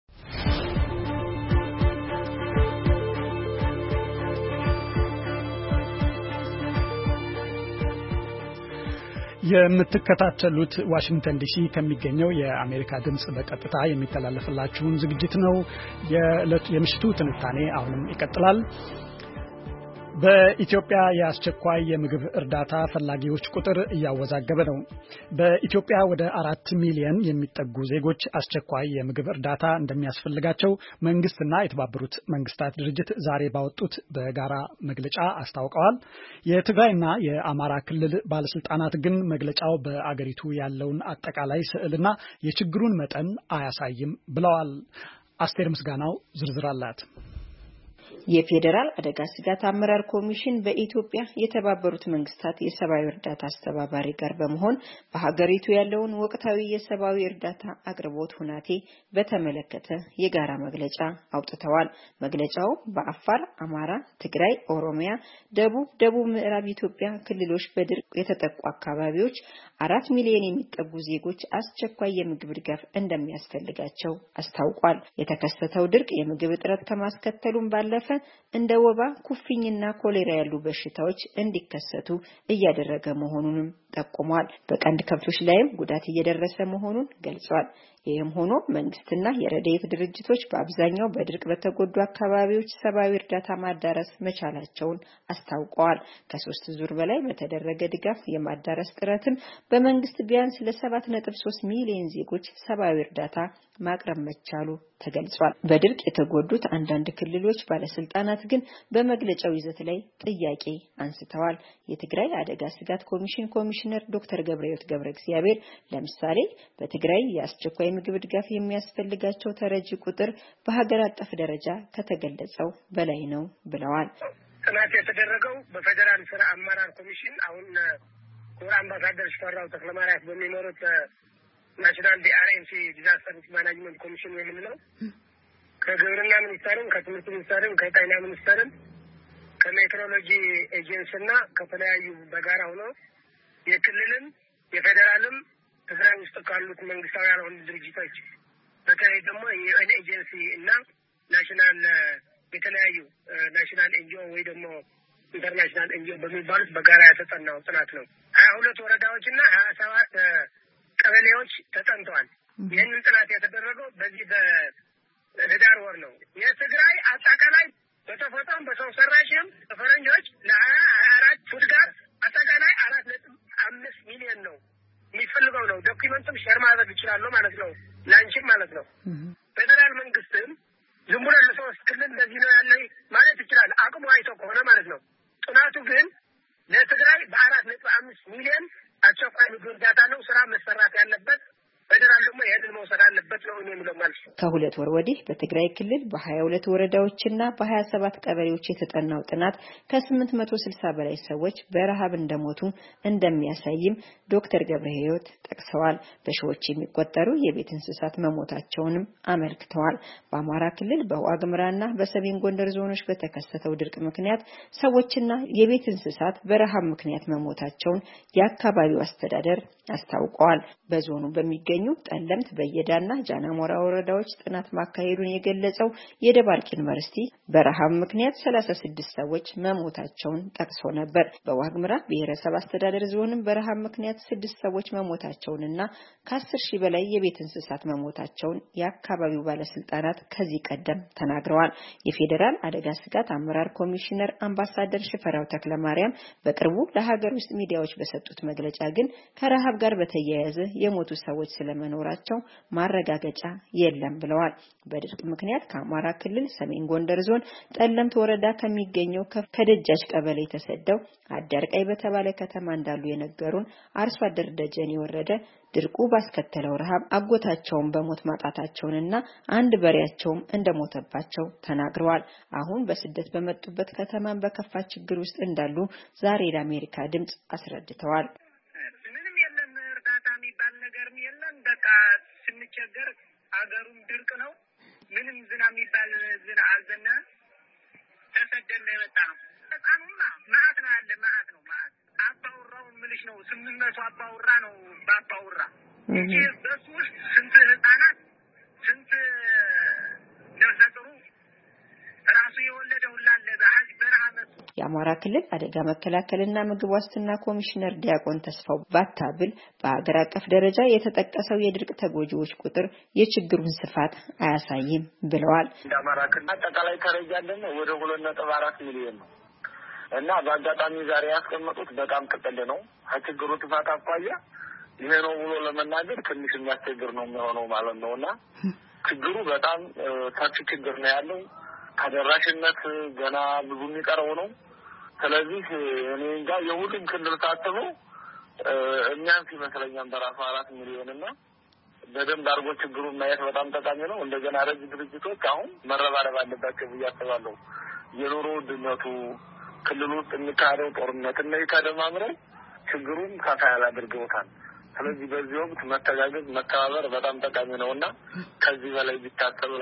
የምትከታተሉት ዋሽንግተን ዲሲ ከሚገኘው የአሜሪካ ድምጽ በቀጥታ የሚተላለፍላችሁን ዝግጅት ነው። የምሽቱ ትንታኔ አሁንም ይቀጥላል። በኢትዮጵያ የአስቸኳይ የምግብ እርዳታ ፈላጊዎች ቁጥር እያወዛገበ ነው። በኢትዮጵያ ወደ 4 ሚሊዮን የሚጠጉ ዜጎች አስቸኳይ የምግብ እርዳታ እንደሚያስፈልጋቸው መንግስትና የተባበሩት መንግስታት ድርጅት ዛሬ ባወጡት በጋራ መግለጫ አስታውቀዋል። የትግራይና የአማራ ክልል ባለስልጣናት ግን መግለጫው በአገሪቱ ያለውን አጠቃላይ ስዕልና የችግሩን መጠን አያሳይም ብለዋል። አስቴር ምስጋናው ዝርዝር አላት። የፌዴራል አደጋ ስጋት አመራር ኮሚሽን በኢትዮጵያ የተባበሩት መንግስታት የሰብአዊ እርዳታ አስተባባሪ ጋር በመሆን በሀገሪቱ ያለውን ወቅታዊ የሰብአዊ እርዳታ አቅርቦት ሁናቴ በተመለከተ የጋራ መግለጫ አውጥተዋል። መግለጫው በአፋር፣ አማራ፣ ትግራይ፣ ኦሮሚያ፣ ደቡብ ምዕራብ ኢትዮጵያ ክልሎች በድርቅ የተጠቁ አካባቢዎች 4 ሚሊዮን የሚጠጉ ዜጎች አስቸኳይ የምግብ ድጋፍ እንደሚያስፈልጋቸው አስታውቋል። የተከሰተው ድርቅ የምግብ እጥረት ከማስከተሉም ባለፈ እንደ ወባ፣ ኩፍኝና ኮሌራ ያሉ በሽታዎች እንዲከሰቱ እያደረገ መሆኑንም ጠቁሟል። በቀንድ ከብቶች ላይም ጉዳት እየደረሰ መሆኑን ገልጿል። ይህም ሆኖ መንግስትና የረድኤት ድርጅቶች በአብዛኛው በድርቅ በተጎዱ አካባቢዎች ሰብአዊ እርዳታ ማዳረስ መቻላቸውን አስታውቀዋል። ከ3 ዙር በላይ በተደረገ ድጋፍ የማዳረስ ጥረትም በመንግስት ቢያንስ ለ7.3 ሚሊዮን ዜጎች ሰብአዊ እርዳታ ማቅረብ መቻሉ ተገልጿል። በድርቅ የተጎዱት አንዳንድ ክልሎች ባለስልጣናት ግን በመግለጫው ይዘት ላይ ጥያቄ አንስተዋል። የትግራይ አደጋ ስጋት ኮሚሽን ኮሚሽነር ዶክተር ገብረሕይወት ገብረእግዚአብሔር ለምሳሌ በትግራይ የአስቸኳይ ምግብ ድጋፍ የሚያስፈልጋቸው ተረጂ ቁጥር በሀገር አቀፍ ደረጃ ከተገለጸው በላይ ነው ብለዋል። ጥናት የተደረገው በፌደራል ስራ አመራር ኮሚሽን አሁን ኮር አምባሳደር ሽፈራው ተክለማርያም በሚመሩት ናሽናል ዲአርኤንሲ ዲዛስተር ማኔጅመንት ኮሚሽን የምንለው ከግብርና ሚኒስቴርም ከትምህርት ሚኒስቴርም ከጤና ሚኒስቴርም ከሜትሮሎጂ ኤጀንሲና ከተለያዩ በጋራ ሆኖ የክልልም የፌደራልም ትግራይ ውስጥ ካሉት መንግስታዊ ያልሆኑ ድርጅቶች በተለይ ደግሞ የዩኤን ኤጀንሲ እና ናሽናል የተለያዩ ናሽናል ኤንጂኦ ወይ ደግሞ ኢንተርናሽናል ኤንጂኦ በሚባሉት በጋራ የተጠናው ጥናት ነው። 22 ወረዳዎችና 27 ቀበሌዎች ተጠንተዋል። ይህንን ጥናት የተደረገው በዚህ በህዳር ወር ነው። የትግራይ አጠቃላይ በተፈጥሮም በሰው ሰራሽም በፈረንጆች ለ24 ፉድ ጋር አጠቃላይ 4.5 ሚሊዮን ነው የሚፈልገው ነው። ዶክመንትም ሼር ማድረግ ይችላል ማለት ነው ላንቺም ማለት ነው። ፌደራል መንግስትም ዝም ብሎ ለሶስት ክልል እንደዚህ ነው ያለ ማለት ይችላል አቅሙ አይቶ ከሆነ ማለት ነው። ጥናቱ ግን ለትግራይ በ4.5 ሚሊዮን አስቸኳይ ምግብ እርዳታ ነው ስራ መሰራት ያለበት። ፌደራል ደግሞ ይሄንን መውሰድ አለበት ነው የሚለው ማለት ነው። ከሁለት ወር ወዲህ በትግራይ ክልል በ22 ወረዳዎችና በ27 ቀበሌዎች የተጠናው ጥናት ከ860 በላይ ሰዎች በረሃብ እንደሞቱ እንደሚያሳይም ዶክተር ገብረሕይወት ጠቅሰዋል። በሺዎች የሚቆጠሩ የቤት እንስሳት መሞታቸውንም አመልክተዋል። በአማራ ክልል በዋግምራና በሰሜን ጎንደር ዞኖች በተከሰተው ድርቅ ምክንያት ሰዎችና የቤት እንስሳት በረሃብ ምክንያት መሞታቸውን የአካባቢው አስተዳደር አስታውቀዋል። በዞኑ በሚገኙ ጠለምት በየዳና ጃናሞራ ወረዳዎች ጥናት ማካሄዱን የገለጸው የደባርቅ ዩኒቨርሲቲ በረሃብ ምክንያት 36 ሰዎች መሞታቸውን ጠቅሶ ነበር። በዋግምራ ብሔረሰብ አስተዳደር ዞንም በረሃብ ምክንያት 6 ሰዎች መሞታቸውንና ከ10,000 በላይ የቤት እንስሳት መሞታቸውን የአካባቢው ባለስልጣናት ከዚህ ቀደም ተናግረዋል። የፌዴራል አደጋ ስጋት አመራር ኮሚሽነር አምባሳደር ሽፈራው ተክለማርያም በቅርቡ ለሀገር ውስጥ ሚዲያዎች በሰጡት መግለጫ ግን ከረሃብ ጋር በተያያዘ የሞቱ ሰዎች ስለመኖራቸው ማረጋገጫ የለም ብለዋል። በድርቅ ምክንያት ከአማራ ክልል ሰሜን ጎንደር ዞን ጠለምት ወረዳ ከሚገኘው ከደጃች ቀበሌ ተሰደው አዳርቃይ በተባለ ከተማ እንዳሉ የነገሩን አርሶ አደር ደጀን የወረደ ድርቁ ባስከተለው ረሃብ አጎታቸውን በሞት ማጣታቸውንና አንድ በሬያቸውም እንደሞተባቸው ተናግረዋል። አሁን በስደት በመጡበት ከተማን በከፋ ችግር ውስጥ እንዳሉ ዛሬ ለአሜሪካ ድምጽ አስረድተዋል። በቃ ስንቸገር አገሩም ድርቅ ነው። ምንም ዝናብ የሚባል ዝናብ አልዘነበ ተሰደን የመጣ ነው። ህፃኑማ ማዕት ነው ያለ ማዕት ነው ማዕት አባውራው ምልሽ ነው 800 አባውራ ነው ባባውራ እንጂ በሱ ውስጥ ስንት ህፃናት ስንት ደርሰጥሩ ራሱ የወለደው ሁላለ በአጅ በረሃመት የአማራ ክልል አደጋ መከላከልና ምግብ ዋስትና ኮሚሽነር ዲያቆን ተስፋው ባታብል በአገር አቀፍ ደረጃ የተጠቀሰው የድርቅ ተጎጂዎች ቁጥር የችግሩን ስፋት አያሳይም ብለዋል። የአማራ ክልል አጠቃላይ ተረጂ ያለን ወደ 2.4 ሚሊዮን ነው እና በአጋጣሚ ዛሬ ያስቀመጡት በጣም ጥቅል ነው። ከችግሩ ስፋት አኳያ ይሄ ነው ብሎ ለመናገር ትንሽ የሚያስቸግር ነው የሚሆነው ማለት ነውና ችግሩ በጣም ሰፊ ችግር ነው ያለው። ተደራሽነት ገና ብዙ የሚቀረው ነው። ስለዚህ እኔ እንጃ የሁሉም ክልል ታጥቦ እኛን ይመስለኛል በራሱ 4 ሚሊዮን እና በደንብ አድርጎ ችግሩን ማየት በጣም ጠቃሚ ነው። እንደገና ረጅ ድርጅቶች አሁን መረባረብ አለባቸው ብዬ አስባለሁ። የኑሮ ውድነቱ ክልሉ ውስጥ የሚካሄደው ጦርነት እና የተደማምረው ችግሩን ከፋ ያላደርገውታል። ስለዚህ በዚህ ወቅት መተጋገዝ መተባበር በጣም ጠቃሚ ነውና ከዚህ በላይ ቢታሰብ እላለሁ።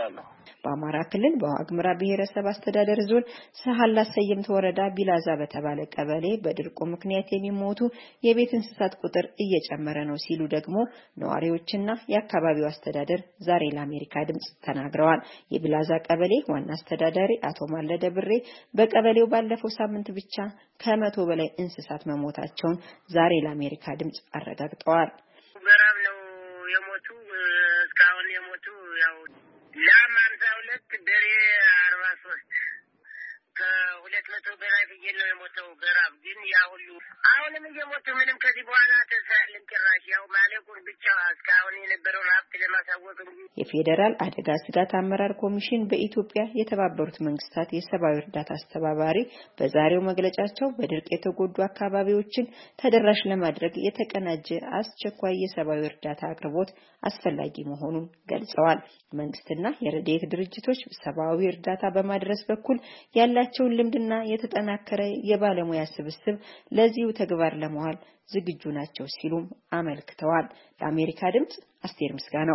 በአማራ ክልል በዋግምራ ብሔረሰብ አስተዳደር ዞን ሰሃላ ሰየምት ወረዳ ቢላዛ በተባለ ቀበሌ በድርቁ ምክንያት የሚሞቱ የቤት እንስሳት ቁጥር እየጨመረ ነው ሲሉ ደግሞ ነዋሪዎችና የአካባቢው አስተዳደር ዛሬ ለአሜሪካ ድምጽ ተናግረዋል። የቢላዛ ቀበሌ ዋና አስተዳዳሪ አቶ ማለደ ብሬ በቀበሌው ባለፈው ሳምንት ብቻ ከ100 በላይ እንስሳት መሞታቸውን ዛሬ ለአሜሪካ ድምጽ አረጋግጠዋል። በራብ ነው የሞቱ እስካሁን የሞቱ ያው ላም 52 በሬ 43 ከ200 በላይ ፍየል ነው የሞተው በራብ ግን ያ ሁሉ አሁንም እየሞቱ ምንም ከዚህ በኋላ ተሳልን ጭራሽ ያው ማለቁን ብቻ እስካሁን የነበረው ሀብት ለማሳወቅ እንጂ። የፌዴራል አደጋ ስጋት አመራር ኮሚሽን በኢትዮጵያ የተባበሩት መንግስታት የሰብአዊ እርዳታ አስተባባሪ በዛሬው መግለጫቸው በድርቅ የተጎዱ አካባቢዎችን ተደራሽ ለማድረግ የተቀናጀ አስቸኳይ የሰብአዊ እርዳታ አቅርቦት አስፈላጊ መሆኑን ገልጸዋል። መንግስትና የረድኤት ድርጅቶች ሰብአዊ እርዳታ በማድረስ በኩል ያላቸውን ልምድና የተጠናከረ የባለሙያ ስብስብ ለዚሁ ተግባር ለመዋል ዝግጁ ናቸው ሲሉም አመልክተዋል። ለአሜሪካ ድምጽ አስቴር ምስጋናው።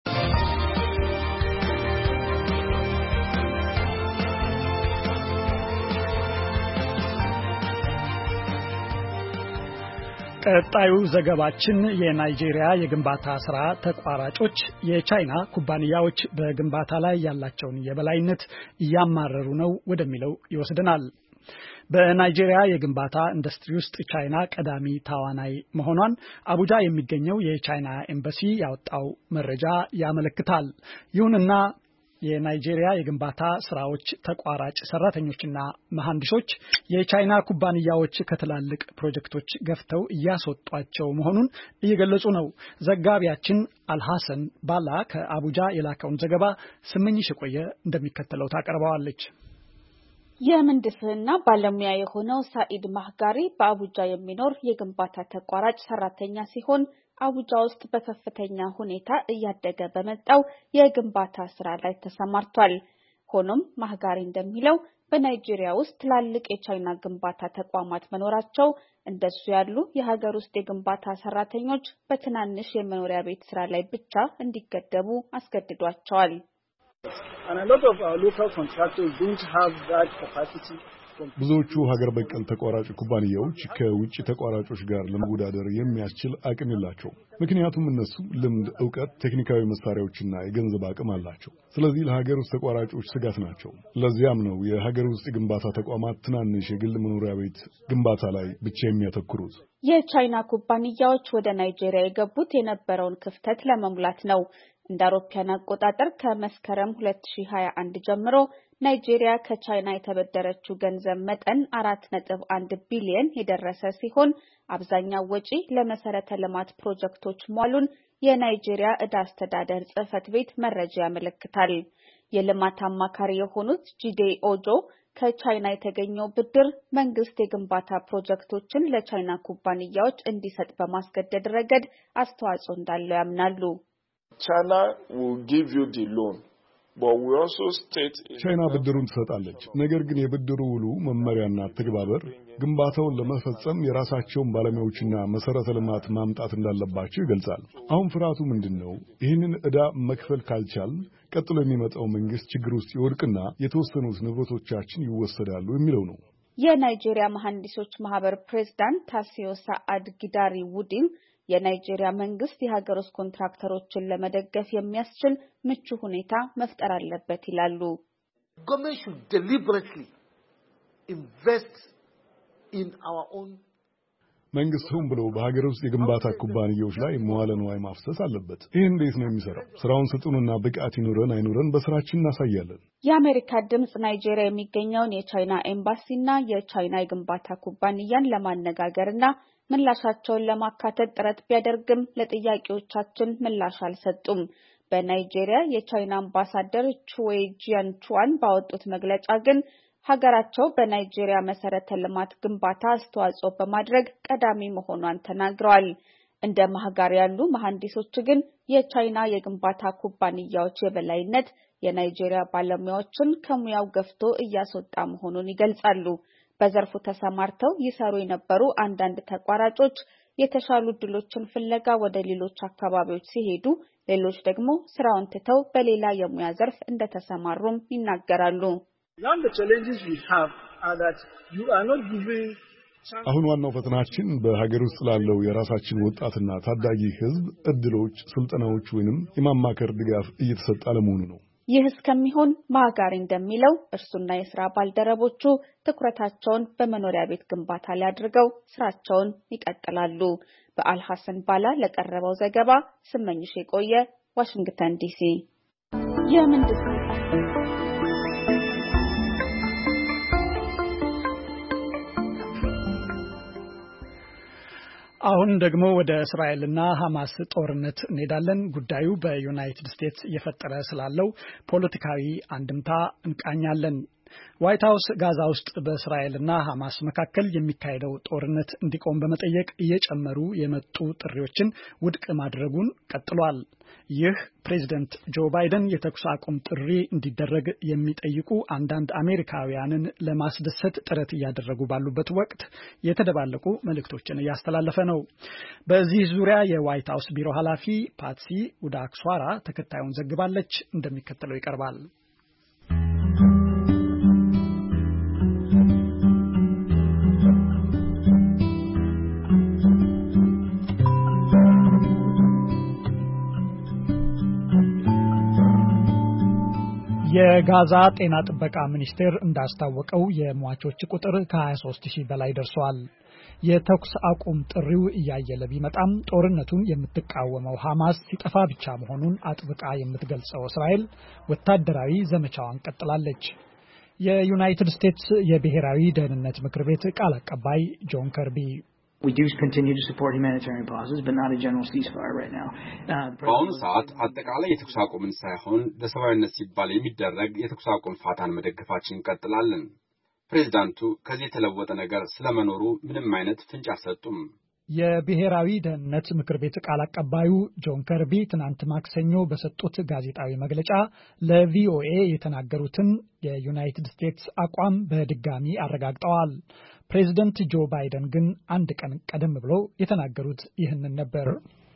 ቀጣዩ ዘገባችን የናይጄሪያ የግንባታ ስራ ተቋራጮች የቻይና ኩባንያዎች በግንባታ ላይ ያላቸውን የበላይነት እያማረሩ ነው ወደሚለው ይወስደናል። በናይጄሪያ የግንባታ ኢንዱስትሪ ውስጥ ቻይና ቀዳሚ ተዋናይ መሆኗን አቡጃ የሚገኘው የቻይና ኤምባሲ ያወጣው መረጃ ያመለክታል። ይሁንና የናይጄሪያ የግንባታ ስራዎች ተቋራጭ ሰራተኞችና መሐንዲሶች የቻይና ኩባንያዎች ከትላልቅ ፕሮጀክቶች ገፍተው እያስወጧቸው መሆኑን እየገለጹ ነው። ዘጋቢያችን አልሐሰን ባላ ከአቡጃ የላከውን ዘገባ ስምኝሽ ቆየ እንደሚከተለው ታቀርበዋለች። የምህንድስና ባለሙያ የሆነው ሳኢድ ማህጋሪ በአቡጃ የሚኖር የግንባታ ተቋራጭ ሰራተኛ ሲሆን አቡጃ ውስጥ በከፍተኛ ሁኔታ እያደገ በመጣው የግንባታ ስራ ላይ ተሰማርቷል። ሆኖም ማህጋሪ እንደሚለው በናይጄሪያ ውስጥ ትላልቅ የቻይና ግንባታ ተቋማት መኖራቸው እንደሱ ያሉ የሀገር ውስጥ የግንባታ ሰራተኞች በትናንሽ የመኖሪያ ቤት ስራ ላይ ብቻ እንዲገደቡ አስገድዷቸዋል። And a lot of our local contractors don't have that capacity. ብዙዎቹ ሀገር በቀል ተቋራጭ ኩባንያዎች ከውጭ ተቋራጮች ጋር ለመወዳደር የሚያስችል አቅም የላቸውም። ምክንያቱም እነሱ ልምድ፣ ዕውቀት፣ ቴክኒካዊ መሳሪያዎችና የገንዘብ አቅም አላቸው። ስለዚህ ለሀገር ውስጥ ተቋራጮች ስጋት ናቸው። ለዚያም ነው የሀገር ውስጥ የግንባታ ተቋማት ትናንሽ የግል መኖሪያ ቤት ግንባታ ላይ ብቻ የሚያተኩሩት። የቻይና ኩባንያዎች ወደ ናይጄሪያ የገቡት የነበረውን ክፍተት ለመሙላት ነው። እንደ አውሮፓውያን አቆጣጠር ከመስከረም 2021 ጀምሮ ናይጄሪያ ከቻይና የተበደረችው ገንዘብ መጠን 4.1 ቢሊዮን የደረሰ ሲሆን አብዛኛው ወጪ ለመሰረተ ልማት ፕሮጀክቶች መዋሉን የናይጄሪያ ዕዳ አስተዳደር ጽሕፈት ቤት መረጃ ያመለክታል። የልማት አማካሪ የሆኑት ጂዴ ኦጆ ከቻይና የተገኘው ብድር መንግስት የግንባታ ፕሮጀክቶችን ለቻይና ኩባንያዎች እንዲሰጥ በማስገደድ ረገድ አስተዋጽኦ እንዳለው ያምናሉ። China will give you the loan. ቻይና ብድሩን ትሰጣለች። ነገር ግን የብድሩ ውሉ መመሪያና ተግባበር ግንባታውን ለመፈጸም የራሳቸውን ባለሙያዎችና መሰረተ ልማት ማምጣት እንዳለባቸው ይገልጻል። አሁን ፍርሃቱ ምንድነው? ይህንን ዕዳ መክፈል ካልቻል ቀጥሎ የሚመጣው መንግስት ችግር ውስጥ ይወድቅና የተወሰኑት ንብረቶቻችን ይወሰዳሉ የሚለው ነው። የናይጄሪያ መሐንዲሶች ማህበር ፕሬዝዳንት ታሲዮ ሳአድ ጊዳሪ ውዲም የናይጄሪያ መንግስት የሀገር ውስጥ ኮንትራክተሮችን ለመደገፍ የሚያስችል ምቹ ሁኔታ መፍጠር አለበት ይላሉ። Government should deliberately invest in our own. መንግስት ሆን ብሎ በሀገር ውስጥ የግንባታ ኩባንያዎች ላይ መዋለ ንዋይ ማፍሰስ አለበት። ይህ እንዴት ነው የሚሰራው? ስራውን ስጡንና ብቃት ይኑረን አይኑረን በስራችን እናሳያለን። የአሜሪካ ድምጽ ናይጄሪያ የሚገኘውን የቻይና ኤምባሲና የቻይና የግንባታ ኩባንያን ለማነጋገርና ምላሻቸውን ለማካተት ጥረት ቢያደርግም ለጥያቄዎቻችን ምላሽ አልሰጡም። በናይጄሪያ የቻይና አምባሳደር ቹዌ ጂያንቹዋን ባወጡት መግለጫ ግን ሀገራቸው በናይጄሪያ መሰረተ ልማት ግንባታ አስተዋጽኦ በማድረግ ቀዳሚ መሆኗን ተናግረዋል። እንደ ማህጋሪ ያሉ መሐንዲሶች ግን የቻይና የግንባታ ኩባንያዎች የበላይነት የናይጄሪያ ባለሙያዎችን ከሙያው ገፍቶ እያስወጣ መሆኑን ይገልጻሉ። በዘርፉ ተሰማርተው ይሰሩ የነበሩ አንዳንድ ተቋራጮች የተሻሉ እድሎችን ፍለጋ ወደ ሌሎች አካባቢዎች ሲሄዱ፣ ሌሎች ደግሞ ስራውን ትተው በሌላ የሙያ ዘርፍ እንደተሰማሩም ይናገራሉ። አሁን ዋናው ፈተናችን በሀገር ውስጥ ላለው የራሳችን ወጣትና ታዳጊ ህዝብ እድሎች፣ ስልጠናዎች ወይንም የማማከር ድጋፍ እየተሰጠ አለመሆኑ ነው። ይህ እስከሚሆን ማጋሪ እንደሚለው እርሱና የስራ ባልደረቦቹ ትኩረታቸውን በመኖሪያ ቤት ግንባታ ላይ አድርገው ስራቸውን ይቀጥላሉ። በአልሐሰን ባላ ለቀረበው ዘገባ ስመኝሽ የቆየ ዋሽንግተን ዲሲ። አሁን ደግሞ ወደ እስራኤልና ሐማስ ጦርነት እንሄዳለን። ጉዳዩ በዩናይትድ ስቴትስ እየፈጠረ ስላለው ፖለቲካዊ አንድምታ እንቃኛለን። ዋይት ሃውስ ጋዛ ውስጥ በእስራኤልና ሐማስ መካከል የሚካሄደው ጦርነት እንዲቆም በመጠየቅ እየጨመሩ የመጡ ጥሪዎችን ውድቅ ማድረጉን ቀጥሏል። ይህ ፕሬዝዳንት ጆ ባይደን የተኩስ አቁም ጥሪ እንዲደረግ የሚጠይቁ አንዳንድ አሜሪካውያንን ለማስደሰት ጥረት እያደረጉ ባሉበት ወቅት የተደባለቁ መልእክቶችን እያስተላለፈ ነው። በዚህ ዙሪያ የዋይት ሃውስ ቢሮ ኃላፊ ፓትሲ ውዳክስዋራ ተከታዩን ዘግባለች፣ እንደሚከተለው ይቀርባል። የጋዛ ጤና ጥበቃ ሚኒስቴር እንዳስታወቀው የሟቾች ቁጥር ከ23000 በላይ ደርሷል። የተኩስ አቁም ጥሪው እያየለ ቢመጣም ጦርነቱን የምትቃወመው ሐማስ ሲጠፋ ብቻ መሆኑን አጥብቃ የምትገልጸው እስራኤል ወታደራዊ ዘመቻዋን ቀጥላለች። የዩናይትድ ስቴትስ የብሔራዊ ደህንነት ምክር ቤት ቃል አቀባይ ጆን ከርቢ We do continue to support humanitarian pauses, but not a general ceasefire right now. በአሁኑ ሰዓት አጠቃላይ የተኩስ አቁምን ሳይሆን ለሰብአዊነት ሲባል የሚደረግ የተኩስ አቁም ፋታን መደገፋችን እንቀጥላለን። ፕሬዝዳንቱ ከዚህ የተለወጠ ነገር ስለመኖሩ ምንም አይነት ፍንጭ አልሰጡም። የብሔራዊ ደህንነት ምክር ቤት ቃል አቀባዩ ጆን ከርቢ ትናንት ማክሰኞ በሰጡት ጋዜጣዊ መግለጫ ለቪኦኤ የተናገሩትን የዩናይትድ ስቴትስ አቋም በድጋሚ አረጋግጠዋል። ፕሬዝዳንት ጆ ባይደን ግን አንድ ቀን ቀደም ብለው የተናገሩት ይህንን ነበር።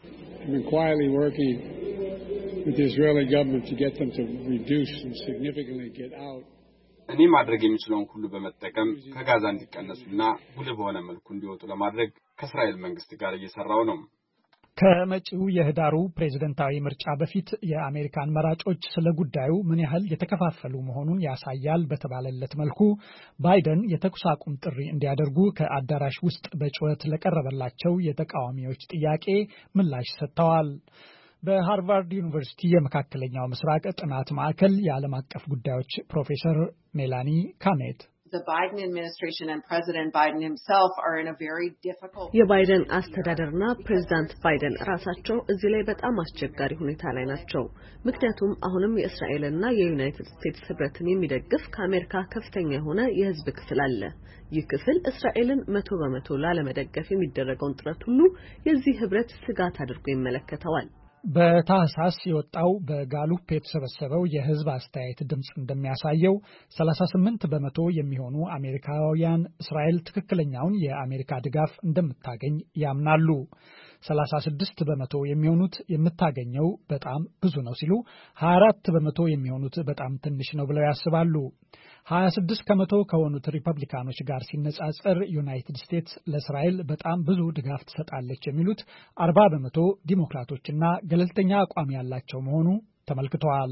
እኔ ማድረግ የሚችለውን ሁሉ በመጠቀም ከጋዛ እንዲቀነሱና ጉልህ በሆነ መልኩ እንዲወጡ ለማድረግ ከእስራኤል መንግስት ጋር እየሰራው ነው። ከመጪው የህዳሩ ፕሬዝዳንታዊ ምርጫ በፊት የአሜሪካን መራጮች ስለ ጉዳዩ ምን ያህል የተከፋፈሉ መሆኑን ያሳያል በተባለለት መልኩ ባይደን የተኩስ አቁም ጥሪ እንዲያደርጉ ከአዳራሽ ውስጥ በጩኸት ለቀረበላቸው የተቃዋሚዎች ጥያቄ ምላሽ ሰጥተዋል። በሃርቫርድ ዩኒቨርሲቲ የመካከለኛው ምስራቅ ጥናት ማዕከል የዓለም አቀፍ ጉዳዮች ፕሮፌሰር ሜላኒ ካሜት The Biden administration and President Biden himself are in a very difficult የባይደን አስተዳደርና ፕሬዝዳንት ባይደን ራሳቸው እዚህ ላይ በጣም አስቸጋሪ ሁኔታ ላይ ናቸው። ምክንያቱም አሁንም የእስራኤልና የዩናይትድ ስቴትስ ህብረትን የሚደግፍ ከአሜሪካ ከፍተኛ የሆነ የህዝብ ክፍል አለ። ይህ ክፍል እስራኤልን 100% ላለመደገፍ የሚደረገውን ጥረት ሁሉ የዚህ ህብረት ስጋት አድርጎ ይመለከተዋል። በታህሳስ የወጣው በጋሉፕ የተሰበሰበው የህዝብ አስተያየት ድምጽ እንደሚያሳየው 38% የሚሆኑ አሜሪካውያን እስራኤል ትክክለኛውን የአሜሪካ ድጋፍ እንደምታገኝ ያምናሉ። 36% የሚሆኑት የምታገኘው በጣም ብዙ ነው ሲሉ፣ 24% የሚሆኑት በጣም ትንሽ ነው ብለው ያስባሉ። 26% ከሆኑት ሪፐብሊካኖች ጋር ሲነጻጸር ዩናይትድ ስቴትስ ለእስራኤል በጣም ብዙ ድጋፍ ትሰጣለች የሚሉት 40% ዲሞክራቶችና ገለልተኛ አቋም ያላቸው መሆኑ ተመልክተዋል።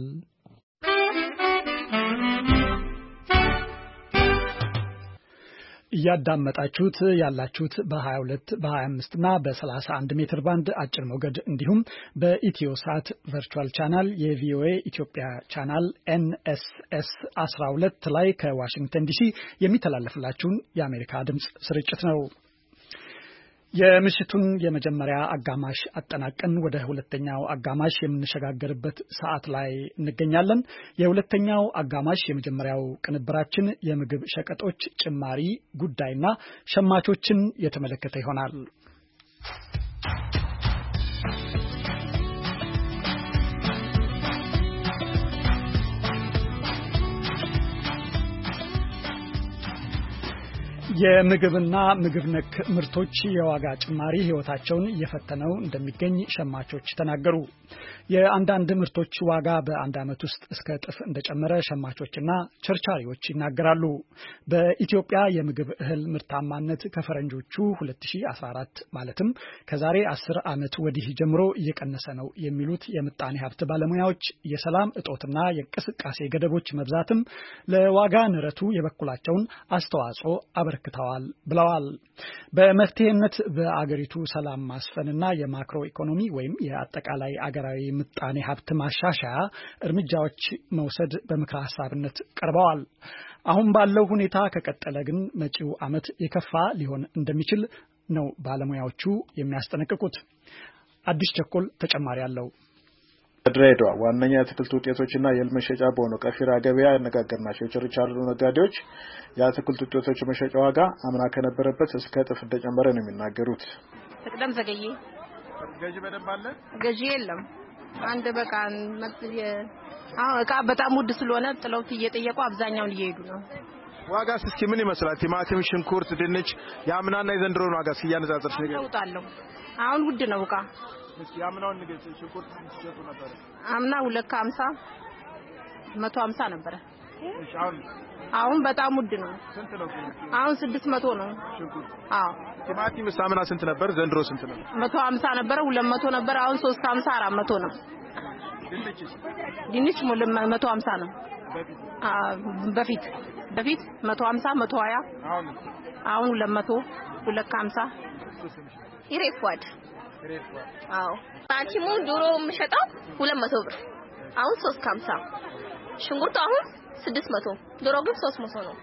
እያዳመጣችሁት ያላችሁት በ22 በ25 እና በ31 ሜትር ባንድ አጭር ሞገድ እንዲሁም በኢትዮሳት ቨርቹዋል ቻናል የቪኦኤ ኢትዮጵያ ቻናል NSS 12 ላይ ከዋሽንግተን ዲሲ የሚተላለፍላችሁን የአሜሪካ ድምጽ ስርጭት ነው። የምሽቱን የመጀመሪያ አጋማሽ አጠናቀን ወደ ሁለተኛው አጋማሽ የምንሸጋገርበት ሰዓት ላይ እንገኛለን። የሁለተኛው አጋማሽ የመጀመሪያው ቅንብራችን የምግብ ሸቀጦች ጭማሪ ጉዳይና ሸማቾችን የተመለከተ ይሆናል። የምግብና ምግብ ነክ ምርቶች የዋጋ ጭማሪ ህይወታቸውን እየፈተነው እንደሚገኝ ሸማቾች ተናገሩ። የአንዳንድ ምርቶች ዋጋ በአንድ ዓመት ውስጥ እስከ እጥፍ እንደጨመረ ሸማቾችና ቸርቻሪዎች ይናገራሉ። በኢትዮጵያ የምግብ እህል ምርታማነት ከፈረንጆቹ 2014 ማለትም ከዛሬ 10 ዓመት ወዲህ ጀምሮ እየቀነሰ ነው የሚሉት የምጣኔ ሀብት ባለሙያዎች የሰላም እጦትና የእንቅስቃሴ ገደቦች መብዛትም ለዋጋ ንረቱ የበኩላቸውን አስተዋጽኦ አበርክተዋል ብለዋል። በመፍትሄነት በአገሪቱ ሰላም ማስፈንና የማክሮ ኢኮኖሚ ወይም የአጠቃላይ አገራዊ ምጣኔ ሀብት ማሻሻያ እርምጃዎች መውሰድ በምክረ ሀሳብነት ቀርበዋል። አሁን ባለው ሁኔታ ከቀጠለ ግን መጪው ዓመት የከፋ ሊሆን እንደሚችል ነው ባለሙያዎቹ የሚያስጠነቅቁት። አዲስ ቸኮል ተጨማሪ አለው። ድሬዳዋ ዋነኛ የአትክልት ውጤቶችና የእህል መሸጫ በሆነው ቀፊራ ገበያ ያነጋገርናቸው የችርቻሮ ነጋዴዎች የአትክልት ውጤቶች መሸጫ ዋጋ አምና ከነበረበት እስከ እጥፍ እንደጨመረ ነው የሚናገሩት። ተቀደም ዘገየ ገዢ በደንብ አለ? ገዢ የለም። አንድ በቃ እቃ በጣም ውድ ስለሆነ ጥለውት እየጠየቁ አብዛኛውን እየሄዱ ነው። ዋጋስ እስኪ ምን ይመስላል? ቲማቲም፣ ሽንኩርት፣ ድንች የአምናና የዘንድሮውን ዋጋ ሲያነጻጽርሽ ነገር ተውጣለሁ። አሁን ውድ ነው እቃ። እስኪ አምናውን ንገጽ። ሽንኩርት ሲሸጡ ነበር አምና 250 150 ነበር። አሁን በጣም ውድ ነው። ስንት ነው? አሁን 600 ነው ሽንኩርት። አዎ። ቲማቲም አምና ስንት ነበር? ዘንድሮ ስንት ነው? 150 ነበር፣ 200 ነበር። አሁን 350 400 ነው። ድንች 150 ነው። በፊት 150 120 አሁን 200 250 ይሬፋድ። አዎ ቲማቲሙ ድሮ የምሸጠው 200 ብር አሁን 350። ሽንኩርቱ አሁን 600 ድሮ ግን 300 ነው።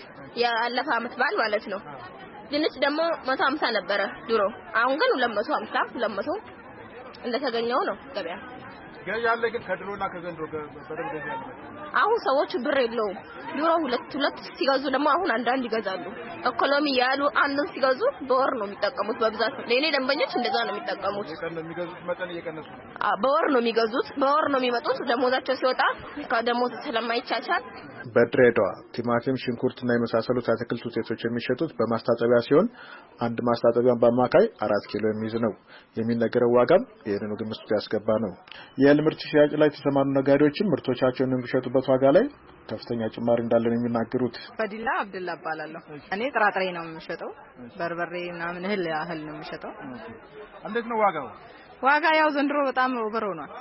ያለፈ አመት በዓል ማለት ነው። ድንች ደግሞ 150 ነበረ ድሮ አሁን ግን 250 200 እንደተገኘው ነው ገበያ። ገበያ ያለ ግን ከድሮና ከዘንድሮ በደንብ ገበያ ያለ አሁን ሰዎች ብር የለውም። ድሮ ሁለት ሲገዙ ደግሞ አሁን አንዳንድ ይገዛሉ። ኢኮኖሚ ያሉ አንዱን ሲገዙ በወር ነው የሚጠቀሙት በብዛት። ለኔ ደንበኞች እንደዛ ነው የሚጠቀሙት። የሚገዙት መጠን እየቀነሱ ነው። በወር ነው የሚገዙት፣ በወር ነው የሚመጡት። ደሞዛቸው ሲወጣ ከደሞዝ ስለማይቻቻል በድሬዳዋ ቲማቲም፣ ሽንኩርትና የመሳሰሉት አትክልት ውጤቶች የሚሸጡት በማስታጠቢያ ሲሆን አንድ ማስታጠቢያን በአማካይ 4 ኪሎ የሚይዝ ነው። የሚነገረው ዋጋም ይህንኑ ግምት ውስጥ ያስገባ ነው። የእህል ምርት ሽያጭ ላይ የተሰማሩ ነጋዴዎችም ምርቶቻቸውን የሚሸጡበት ዋጋ ላይ ከፍተኛ ጭማሪ እንዳለ ነው የሚናገሩት። ፈዲላ አብደላ እባላለሁ። እኔ ጥራጥሬ ነው የምሸጠው፣ በርበሬ ምናምን እህል ነው የምሸጠው። እንዴት ነው ዋጋው? ዋጋ ያው ዘንድሮ በጣም ኦቨር ሆኗል።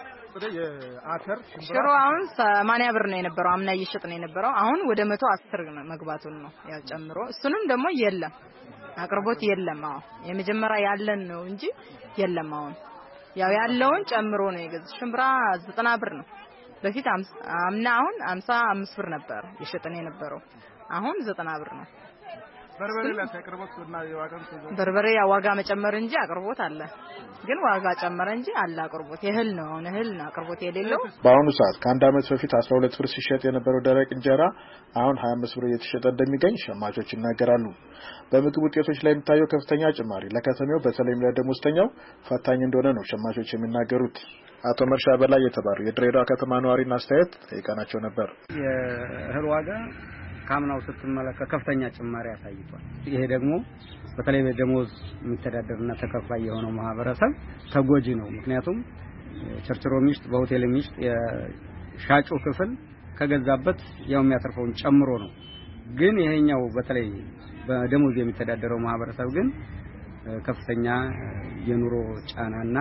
አተር ሽሮ አሁን 80 ብር ነው የነበረው፣ አምና እየሸጥ ነው የነበረው። አሁን ወደ 110 መግባቱን ነው ያው ጨምሮ። እሱንም ደግሞ የለም አቅርቦት የለም። አዎ የመጀመሪያ ያለን ነው እንጂ የለም። አሁን ያው ያለውን ጨምሮ ነው የገዛው። ሽምብራ 90 ብር ነው በፊት አምና አሁን 55 ብር ነበር የሸጠን የነበረው። አሁን 90 ብር ነው። በርበሬ ለአቅርቦትና የዋጋም በርበሬ ዋጋ መጨመር እንጂ አቅርቦት አለ። ግን ዋጋ ጨመረ እንጂ አለ አቅርቦት። እህል ነው አቅርቦት የሌለው። በአሁኑ ሰዓት ከአንድ ዓመት በፊት 12 ብር ሲሸጥ የነበረው ደረቅ እንጀራ አሁን 25 ብር እየተሸጠ እንደሚገኝ ሸማቾች ይናገራሉ። በምግብ ውጤቶች ላይ የሚታየው ከፍተኛ ጭማሪ ለከተማው በተለይም ለደሞዝተኛው ፈታኝ እንደሆነ ነው ሸማቾች የሚናገሩት። አቶ መርሻ በላይ የተባሉ የድሬዳዋ ከተማ ነዋሪና አስተያየት ጠይቀናቸው ነበር። የእህል ዋጋ ካምናው ስትመለከት ከፍተኛ ጭማሪ አሳይቷል። ይሄ ደግሞ በተለይ በደሞዝ የሚተዳደርና ተከፋይ የሆነው ማህበረሰብ ተጎጂ ነው። ምክንያቱም ቸርችሮ ሚስት በሆቴል ሚስት የሻጩ ክፍል ከገዛበት ያው የሚያተርፈውን ጨምሮ ነው። ግን ይሄኛው በተለይ በደሞዝ የሚተዳደረው ማህበረሰብ ግን ከፍተኛ የኑሮ ጫናና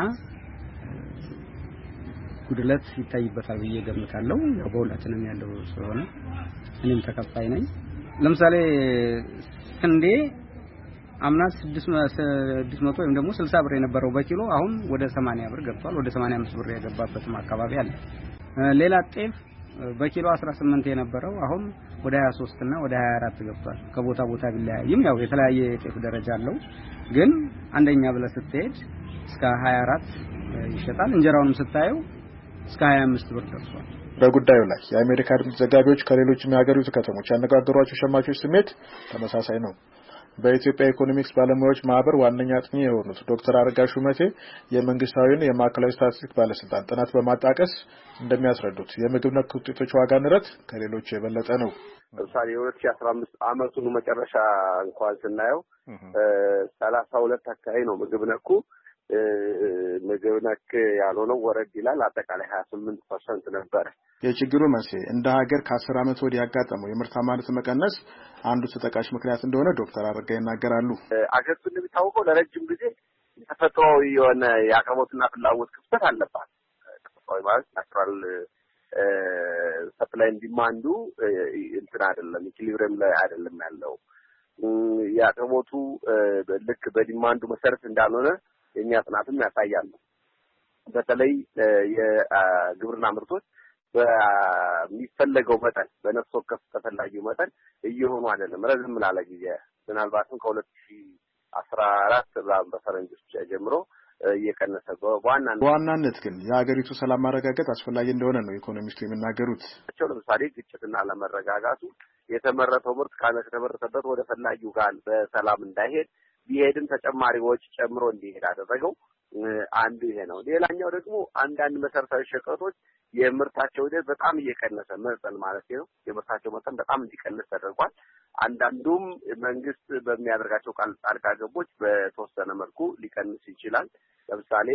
ጉድለት ይታይበታል ብዬ ገምታለሁ። ያው በሁላችንም ያለው ስለሆነ እኔም ተከፋይ ነኝ። ለምሳሌ ስንዴ አምና 600 ወይም ደግሞ 60 ብር የነበረው በኪሎ አሁን ወደ 80 ብር ገብቷል። ወደ 85 ብር የገባበትም አካባቢ አለ። ሌላ ጤፍ በኪሎ 18 የነበረው አሁን ወደ 23 እና ወደ 24 ገብቷል። ከቦታ ቦታ ቢለያይም ያው የተለያየ የጤፍ ደረጃ አለው። ግን አንደኛ ብለህ ስትሄድ እስከ 24 ይሸጣል። እንጀራውንም ስታየው እስከ 25 ብር ደርሷል። በጉዳዩ ላይ የአሜሪካ ድምጽ ዘጋቢዎች ከሌሎችም የሀገሪቱ ከተሞች ያነጋገሯቸው ሸማቾች ስሜት ተመሳሳይ ነው። በኢትዮጵያ ኢኮኖሚክስ ባለሙያዎች ማህበር ዋነኛ አጥኚ የሆኑት ዶክተር አረጋ ሹመቴ የመንግስታዊውን የማዕከላዊ ስታቲስቲክስ ባለስልጣን ጥናት በማጣቀስ እንደሚያስረዱት የምግብ ነክ ውጤቶች ዋጋ ንረት ከሌሎች የበለጠ ነው። ለምሳሌ የ2015 ዓመቱን መጨረሻ እንኳን ስናየው 32 አካባቢ ነው ምግብ ነኩ። ምግብ ነክ ያልሆነው ወረድ ይላል። አጠቃላይ 28% ነበር። የችግሩ መንስኤ እንደ ሀገር ከ10 ዓመት ወዲህ ያጋጠመው የምርታማነት መቀነስ አንዱ ተጠቃሽ ምክንያት እንደሆነ ዶክተር አረጋ ይናገራሉ። አገሪቱ እንደሚታወቀው ለረጅም ጊዜ ተፈጥሯዊ የሆነ የአቅርቦትና ፍላጎት ክፍተት አለባት። ተፈጥሯዊ ማለት ናቹራል ሰፕላይ ኤንድ ዲማንዱ እንትን አይደለም፣ ኢኩሊብሪየም ላይ አይደለም ያለው። የአቅርቦቱ ልክ በዲማንዱ መሰረት እንዳልሆነ የኛ ጥናትም ያሳያሉ። በተለይ የግብርና ምርቶች በሚፈለገው መጠን በነፍስ ወከፍ ተፈላጊው መጠን እየሆኑ አይደለም። ረዝም ላለ ጊዜ ምናልባትም ከ2014 በፈረንጆች ጀምሮ እየቀነሰ በዋናነት ግን የሀገሪቱ ሰላም ማረጋገጥ አስፈላጊ እንደሆነ ነው ኢኮኖሚስቱ የሚናገሩት። ለምሳሌ ግጭትና ለመረጋጋቱ የተመረተው ምርት ከተመረተበት ወደ ፈላጊው ጋር በሰላም እንዳይሄድ ቢሄድም ተጨማሪ ወጪ ጨምሮ እንዲሄድ አደረገው። አንዱ ይሄ ነው። ሌላኛው ደግሞ አንዳንድ መሰረታዊ ሸቀጦች የምርታቸው ሂደት በጣም እየቀነሰ መጠን ማለት ነው የምርታቸው መጠን በጣም እንዲቀንስ ተደርጓል። አንዳንዱም መንግስት በሚያደርጋቸው ጣልቃ ገቦች በተወሰነ መልኩ ሊቀንስ ይችላል። ለምሳሌ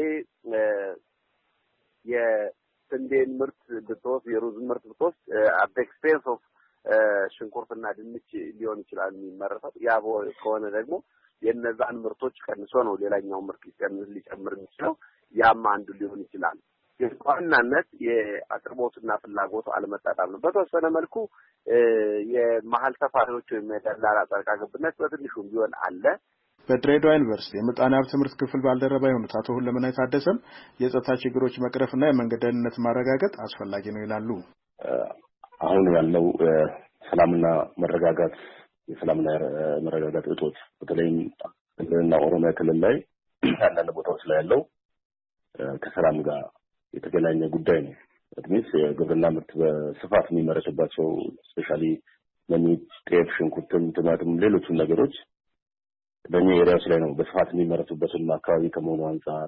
የስንዴን ምርት ብትወስድ፣ የሩዝ ምርት ብትወስድ አት ኤክስፔንስ ኦፍ ሽንኩርትና ድንች ሊሆን ይችላል የሚመረተው። ያ ከሆነ ደግሞ የነዛን ምርቶች ቀንሶ ነው ሌላኛው ምርት ሊጨምር የሚችለው። ያም አንዱ ሊሆን ይችላል። የዋናነት የአቅርቦትና ፍላጎቱ አለመጣጣም ነው። በተወሰነ መልኩ የመሀል ሰፋሪዎች ወይም የደላላ ጣልቃ ገብነት በትንሹም ቢሆን አለ። በድሬዳዋ ዩኒቨርሲቲ የምጣኔ ሀብት ትምህርት ክፍል ባልደረባ የሆኑት አቶ ሁለመናይ ታደሰም የጸጥታ ችግሮች መቅረፍና የመንገድ ደህንነት ማረጋገጥ አስፈላጊ ነው ይላሉ። አሁን ያለው ሰላምና መረጋጋት የሰላምና መረጋጋት እጦት በተለይም ክልልና ኦሮሚያ ክልል ላይ አንዳንድ ቦታዎች ላይ ያለው ከሰላም ጋር የተገናኘ ጉዳይ ነው። እድሜስ የግብርና ምርት በስፋት የሚመረትባቸው ስፔሻሊ ጤፍ፣ ሽንኩርትም፣ ቲማቲም፣ ሌሎችም ነገሮች በእኛ ኤሪያዎች ላይ ነው በስፋት የሚመረቱበትን አካባቢ ከመሆኑ አንጻር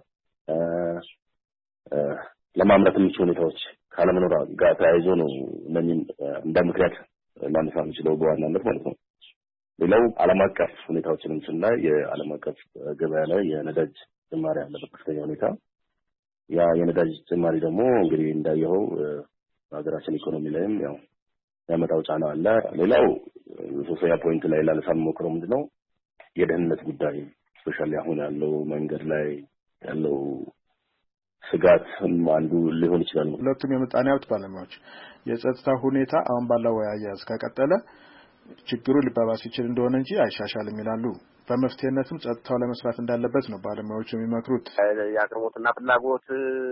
ለማምረት የሚችሉ ሁኔታዎች ካለመኖር ጋር ተያይዞ ነው እነኝን እንደ ምክንያት ላነሳ የምችለው በዋናነት ማለት ነው። ሌላው ዓለም አቀፍ ሁኔታዎችንም ስናይ የዓለም አቀፍ ገበያ ላይ የነዳጅ ጭማሪ አለ በከፍተኛ ሁኔታ። ያ የነዳጅ ጭማሪ ደግሞ እንግዲህ እንዳየኸው ሀገራችን ኢኮኖሚ ላይም ያው ያመጣው ጫና አለ። ሌላው ሶስተኛ ፖይንት ላይ ላነሳ የምሞክረው ምንድነው የደህንነት ጉዳይ ስፔሻሊ አሁን ያለው መንገድ ላይ ያለው ስጋት አንዱ ሊሆን ይችላል። ሁለቱም የምጣኔ ሀብት ባለሙያዎች የጸጥታ ሁኔታ አሁን ባለው አያያዝ ከቀጠለ ችግሩ ሊባባስ ይችል እንደሆነ እንጂ አይሻሻልም ይላሉ። በመፍትሄነትም ጸጥታው ለመስራት እንዳለበት ነው ባለሙያዎቹ የሚመክሩት። የአቅርቦትና ፍላጎት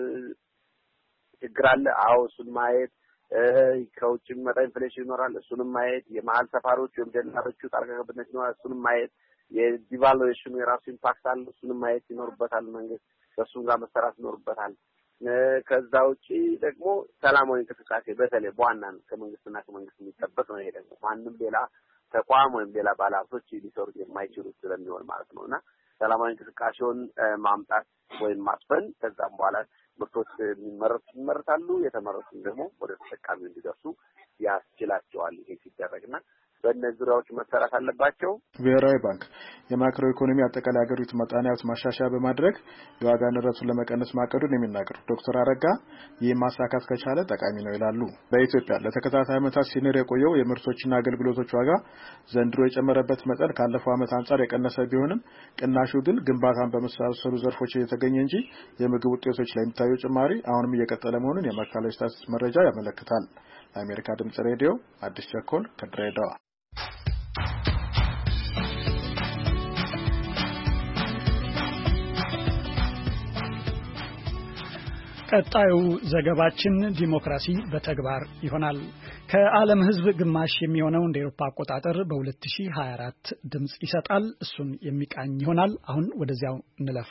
ችግር አለ። አዎ እሱን ማየት፣ ከውጭ የሚመጣ ኢንፍሌሽን ይኖራል፣ እሱንም ማየት፣ የመሀል ሰፋሪዎች ወይም ደላሎቹ ጣልቃ ገብነት ይኖራል፣ እሱንም ማየት፣ የዲቫሉዌሽኑ የራሱ ኢምፓክት አለ፣ እሱንም ማየት ይኖርበታል። መንግስት በእሱም ጋር መሰራት ይኖርበታል። ከዛ ውጪ ደግሞ ሰላማዊ እንቅስቃሴ በተለይ በዋናነት ከመንግስትና ከመንግስት የሚጠበቅ ነው። ይሄ ደግሞ ማንም ሌላ ተቋም ወይም ሌላ ባለሀብቶች ሊሰሩት የማይችሉት ስለሚሆን ማለት ነው እና ሰላማዊ እንቅስቃሴውን ማምጣት ወይም ማስፈን፣ ከዛም በኋላ ምርቶች ይመረታሉ፣ የተመረቱም ደግሞ ወደ ተጠቃሚው እንዲደርሱ ያስችላቸዋል። ይሄ ሲደረግና በእነዚህ ዙሪያዎች መሰራት አለባቸው። ብሔራዊ ባንክ የማክሮ ኢኮኖሚ አጠቃላይ ሀገሪቱ ምጣኔ ሀብት ማሻሻያ በማድረግ የዋጋ ንረቱን ለመቀነስ ማቀዱን የሚናገሩት ዶክተር አረጋ ይህ ማሳካት ከቻለ ጠቃሚ ነው ይላሉ። በኢትዮጵያ ለተከታታይ ዓመታት ሲንር የቆየው የምርቶችና አገልግሎቶች ዋጋ ዘንድሮ የጨመረበት መጠን ካለፈው ዓመት አንጻር የቀነሰ ቢሆንም ቅናሹ ግን ግንባታን በመሳሰሉ ዘርፎች የተገኘ እንጂ የምግብ ውጤቶች ላይ የሚታየው ጭማሪ አሁንም እየቀጠለ መሆኑን የማዕከላዊ ስታቲስቲክስ መረጃ ያመለክታል። ለአሜሪካ ድምጽ ሬዲዮ አዲስ ቸኮል ከድሬዳዋ። ቀጣዩ ዘገባችን ዲሞክራሲ በተግባር ይሆናል። ከዓለም ሕዝብ ግማሽ የሚሆነው እንደ አውሮፓ አቆጣጠር በ2024 ድምጽ ይሰጣል። እሱን የሚቃኝ ይሆናል። አሁን ወደዚያው እንለፍ።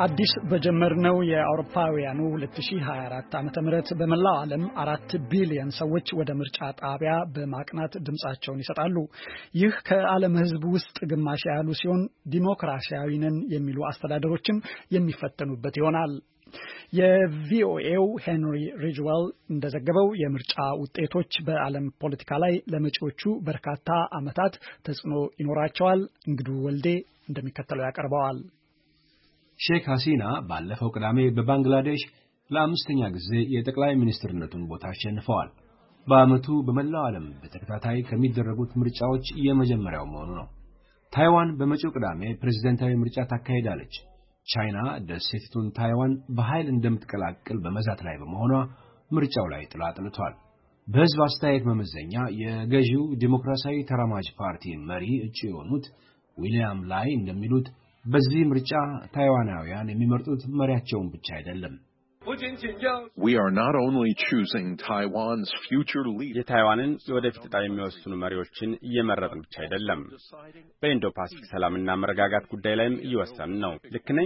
አዲስ በጀመርነው የአውሮፓውያኑ 2024 ዓመተ ምህረት በመላው ዓለም 4 ቢሊዮን ሰዎች ወደ ምርጫ ጣቢያ በማቅናት ድምጻቸውን ይሰጣሉ። ይህ ከዓለም ሕዝብ ውስጥ ግማሽ ያህሉ ሲሆን ዲሞክራሲያዊ ነን የሚሉ አስተዳደሮችም የሚፈተኑበት ይሆናል። የቪኦኤው ሄንሪ ሪጅዌል እንደዘገበው የምርጫ ውጤቶች በዓለም ፖለቲካ ላይ ለመጪዎቹ በርካታ ዓመታት ተጽዕኖ ይኖራቸዋል። እንግዱ ወልዴ እንደሚከተለው ያቀርበዋል። ሼክ ሐሲና ባለፈው ቅዳሜ በባንግላዴሽ ለአምስተኛ ጊዜ የጠቅላይ ሚኒስትርነቱን ቦታ አሸንፈዋል። በዓመቱ በመላው ዓለም በተከታታይ ከሚደረጉት ምርጫዎች የመጀመሪያው መሆኑ ነው። ታይዋን በመጪው ቅዳሜ ፕሬዝዳንታዊ ምርጫ ታካሂዳለች። ቻይና ደሴቲቱን ታይዋን በኃይል እንደምትቀላቅል በመዛት ላይ በመሆኗ ምርጫው ላይ ጥላ ጥልቷል። በሕዝብ አስተያየት መመዘኛ የገዢው ዲሞክራሲያዊ ተራማጅ ፓርቲ መሪ እጩ የሆኑት ዊሊያም ላይ እንደሚሉት በዚህ ምርጫ ታይዋናውያን የሚመርጡት መሪያቸውን ብቻ አይደለም። We are not only choosing Taiwan's future leader. የታይዋንን የወደፊት ዕጣ የሚወስኑ መሪዎችን እየመረጥን ብቻ አይደለም፣ በኢንዶ ፓሲፊክ ሰላምና መረጋጋት ጉዳይ ላይም እየወሰንን ነው። ልክ ነኝ?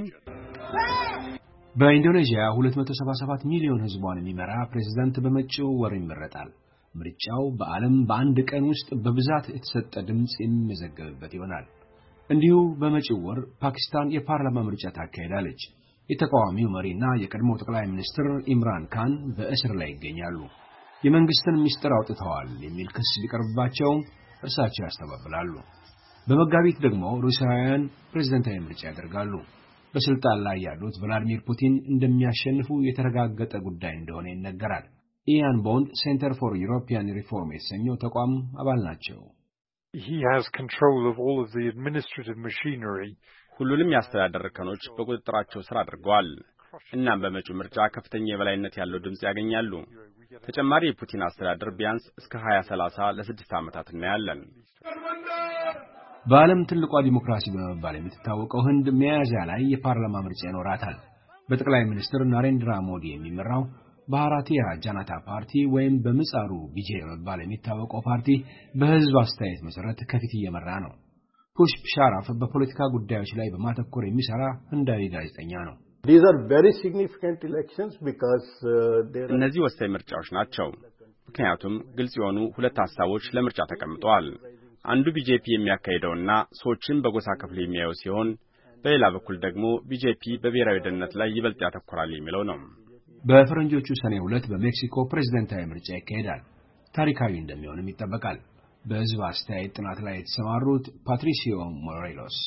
በኢንዶኔዥያ 277 ሚሊዮን ሕዝቧን የሚመራ ፕሬዝዳንት በመጪው ወር ይመረጣል። ምርጫው በዓለም በአንድ ቀን ውስጥ በብዛት የተሰጠ ድምጽ የሚመዘገብበት ይሆናል። እንዲሁ በመጪው ወር ፓኪስታን የፓርላማ ምርጫ ታካሂዳለች። የተቃዋሚው መሪና የቀድሞ ጠቅላይ ሚኒስትር ኢምራን ካን በእስር ላይ ይገኛሉ። የመንግስትን ሚስጥር አውጥተዋል የሚል ክስ ቢቀርብባቸውም እርሳቸው ያስተባብላሉ። በመጋቢት ደግሞ ሩሲያውያን ፕሬዝዳንታዊ ምርጫ ያደርጋሉ። በስልጣን ላይ ያሉት ቭላዲሚር ፑቲን እንደሚያሸንፉ የተረጋገጠ ጉዳይ እንደሆነ ይነገራል። ኢያን ቦንድ ሴንተር ፎር ዩሮፒያን ሪፎርም የተሰኘው ተቋም አባል ናቸው። He has control of all of the administrative machinery. ሁሉንም የአስተዳደር እርከኖች በቁጥጥራቸው ስር አድርገዋል። እናም በመጪው ምርጫ ከፍተኛ የበላይነት ያለው ድምጽ ያገኛሉ። ተጨማሪ የፑቲን አስተዳደር ቢያንስ እስከ 2030 ለ6 ዓመታት እናያለን። በዓለም ትልቋ ዲሞክራሲ በመባል የምትታወቀው ህንድ ሚያዝያ ላይ የፓርላማ ምርጫ ይኖራታል። በጠቅላይ ሚኒስትር ናሬንድራ ሞዲ የሚመራው ባህራቲያ ጃናታ ፓርቲ ወይም በምጻሩ ቢጄ በመባል የሚታወቀው ፓርቲ በህዝብ አስተያየት መሰረት ከፊት እየመራ ነው። ፑሽፕ ሻራፍ በፖለቲካ ጉዳዮች ላይ በማተኮር የሚሰራ ህንዳዊ ጋዜጠኛ ነው። These are very significant elections because እነዚህ ወሳኝ ምርጫዎች ናቸው። ምክንያቱም ግልጽ የሆኑ ሁለት ሐሳቦች ለምርጫ ተቀምጠዋል። አንዱ ቢጄፒ የሚያካሂደውና ሰዎችን በጎሳ ክፍል የሚያየው ሲሆን፣ በሌላ በኩል ደግሞ ቢጄፒ በብሔራዊ ደህንነት ላይ ይበልጥ ያተኮራል የሚለው ነው። በፈረንጆቹ ሰኔ 2 በሜክሲኮ ፕሬዝዳንታዊ ምርጫ ይካሄዳል። ታሪካዊ እንደሚሆንም ይጠበቃል። በህዝብ አስተያየት ጥናት ላይ የተሰማሩት ፓትሪሲዮ ሞሬሎስ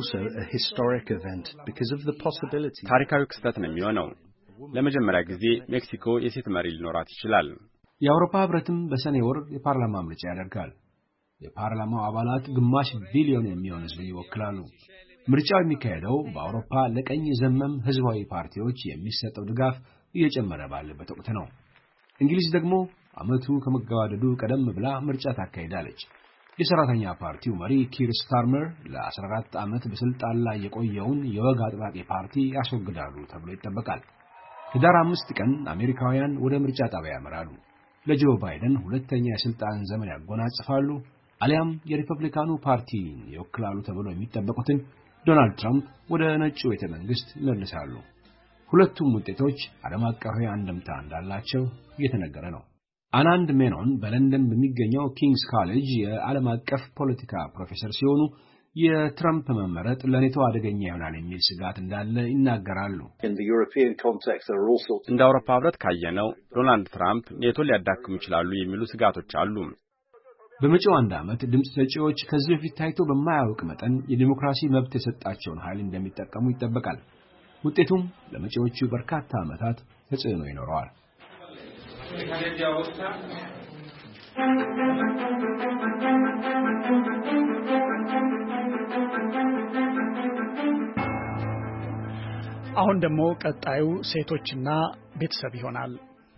ታሪካዊ ክስተት ነው የሚሆነው። ለመጀመሪያ ጊዜ ሜክሲኮ የሴት መሪ ሊኖራት ይችላል። የአውሮፓ ህብረትም በሰኔ ወር የፓርላማ ምርጫ ያደርጋል። የፓርላማው አባላት ግማሽ ቢሊዮን የሚሆን ህዝብ ይወክላሉ። ምርጫው የሚካሄደው በአውሮፓ ለቀኝ ዘመም ህዝባዊ ፓርቲዎች የሚሰጠው ድጋፍ እየጨመረ ባለበት ወቅት ነው። እንግሊዝ ደግሞ ዓመቱ ከመገባደዱ ቀደም ብላ ምርጫ ታካሂዳለች። የሰራተኛ ፓርቲው መሪ ኪር ስታርመር ለ14 ዓመት በስልጣን ላይ የቆየውን የወግ አጥባቂ ፓርቲ ያስወግዳሉ ተብሎ ይጠበቃል። ህዳር 5 ቀን አሜሪካውያን ወደ ምርጫ ጣቢያ ያመራሉ። ለጆ ባይደን ሁለተኛ የስልጣን ዘመን ያጎናጽፋሉ፣ አሊያም የሪፐብሊካኑ ፓርቲ ይወክላሉ ተብሎ የሚጠበቁትን ዶናልድ ትራምፕ ወደ ነጩ ቤተ መንግስት ይመልሳሉ። ሁለቱም ውጤቶች ዓለም አቀፋዊ አንድምታ እንዳላቸው እየተነገረ ነው። አናንድ ሜኖን በለንደን በሚገኘው ኪንግስ ኮሌጅ የዓለም አቀፍ ፖለቲካ ፕሮፌሰር ሲሆኑ የትራምፕ መመረጥ ለኔቶ አደገኛ ይሆናል የሚል ስጋት እንዳለ ይናገራሉ። እንደ አውሮፓ ህብረት ካየነው ዶናልድ ትራምፕ ኔቶን ሊያዳክሙ ይችላሉ የሚሉ ስጋቶች አሉ። በመጪው አንድ ዓመት ድምፅ ሰጪዎች ከዚህ በፊት ታይቶ በማያውቅ መጠን የዲሞክራሲ መብት የሰጣቸውን ኃይል እንደሚጠቀሙ ይጠበቃል። ውጤቱም ለመጪዎቹ በርካታ ዓመታት ተጽዕኖ ይኖረዋል። አሁን ደግሞ ቀጣዩ ሴቶችና ቤተሰብ ይሆናል።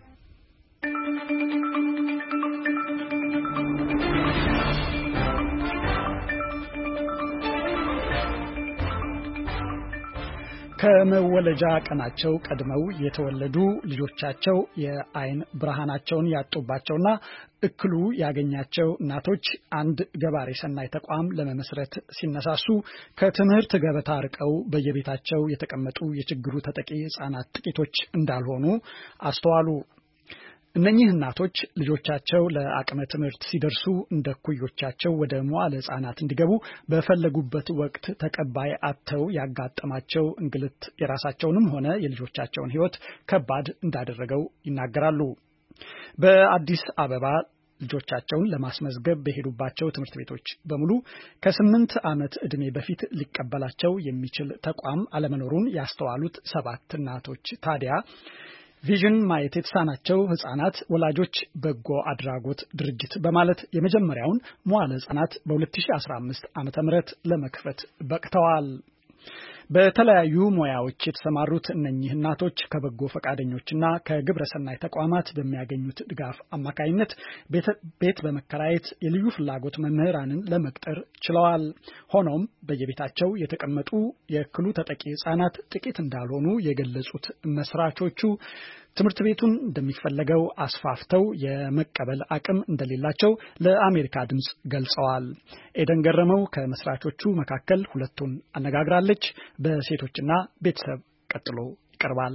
ከመወለጃ ቀናቸው ቀድመው የተወለዱ ልጆቻቸው የአይን ብርሃናቸውን ያጡባቸውና እክሉ ያገኛቸው እናቶች አንድ ገባሬ ሰናይ ተቋም ለመመስረት ሲነሳሱ ከትምህርት ገበታ ርቀው በየቤታቸው የተቀመጡ የችግሩ ተጠቂ ሕፃናት ጥቂቶች እንዳልሆኑ አስተዋሉ። እነኚህ እናቶች ልጆቻቸው ለአቅመ ትምህርት ሲደርሱ እንደ ኩዮቻቸው ወደ መዋዕለ ሕፃናት እንዲገቡ በፈለጉበት ወቅት ተቀባይ አጥተው ያጋጠማቸው እንግልት የራሳቸውንም ሆነ የልጆቻቸውን ሕይወት ከባድ እንዳደረገው ይናገራሉ። በአዲስ አበባ ልጆቻቸውን ለማስመዝገብ በሄዱባቸው ትምህርት ቤቶች በሙሉ ከ8 ዓመት ዕድሜ በፊት ሊቀበላቸው የሚችል ተቋም አለመኖሩን ያስተዋሉት 7 እናቶች ታዲያ ቪዥን ማየት የተሳናቸው ሕፃናት ወላጆች በጎ አድራጎት ድርጅት በማለት የመጀመሪያውን መዋዕለ ሕፃናት በ2015 ዓ.ም ለመክፈት በቅተዋል። በተለያዩ ሙያዎች የተሰማሩት እነኚህ እናቶች ከበጎ ፈቃደኞችና ከግብረሰናይ ተቋማት በሚያገኙት ድጋፍ አማካይነት ቤት በመከራየት የልዩ ፍላጎት መምህራንን ለመቅጠር ችለዋል። ሆኖም በየቤታቸው የተቀመጡ የእክሉ ተጠቂ ሕፃናት ጥቂት እንዳልሆኑ የገለጹት መስራቾቹ ትምህርት ቤቱን እንደሚፈለገው አስፋፍተው የመቀበል አቅም እንደሌላቸው ለአሜሪካ ድምጽ ገልጸዋል። ኤደን ገረመው ከመስራቾቹ መካከል ሁለቱን አነጋግራለች። በሴቶችና ቤተሰብ ቀጥሎ ይቀርባል።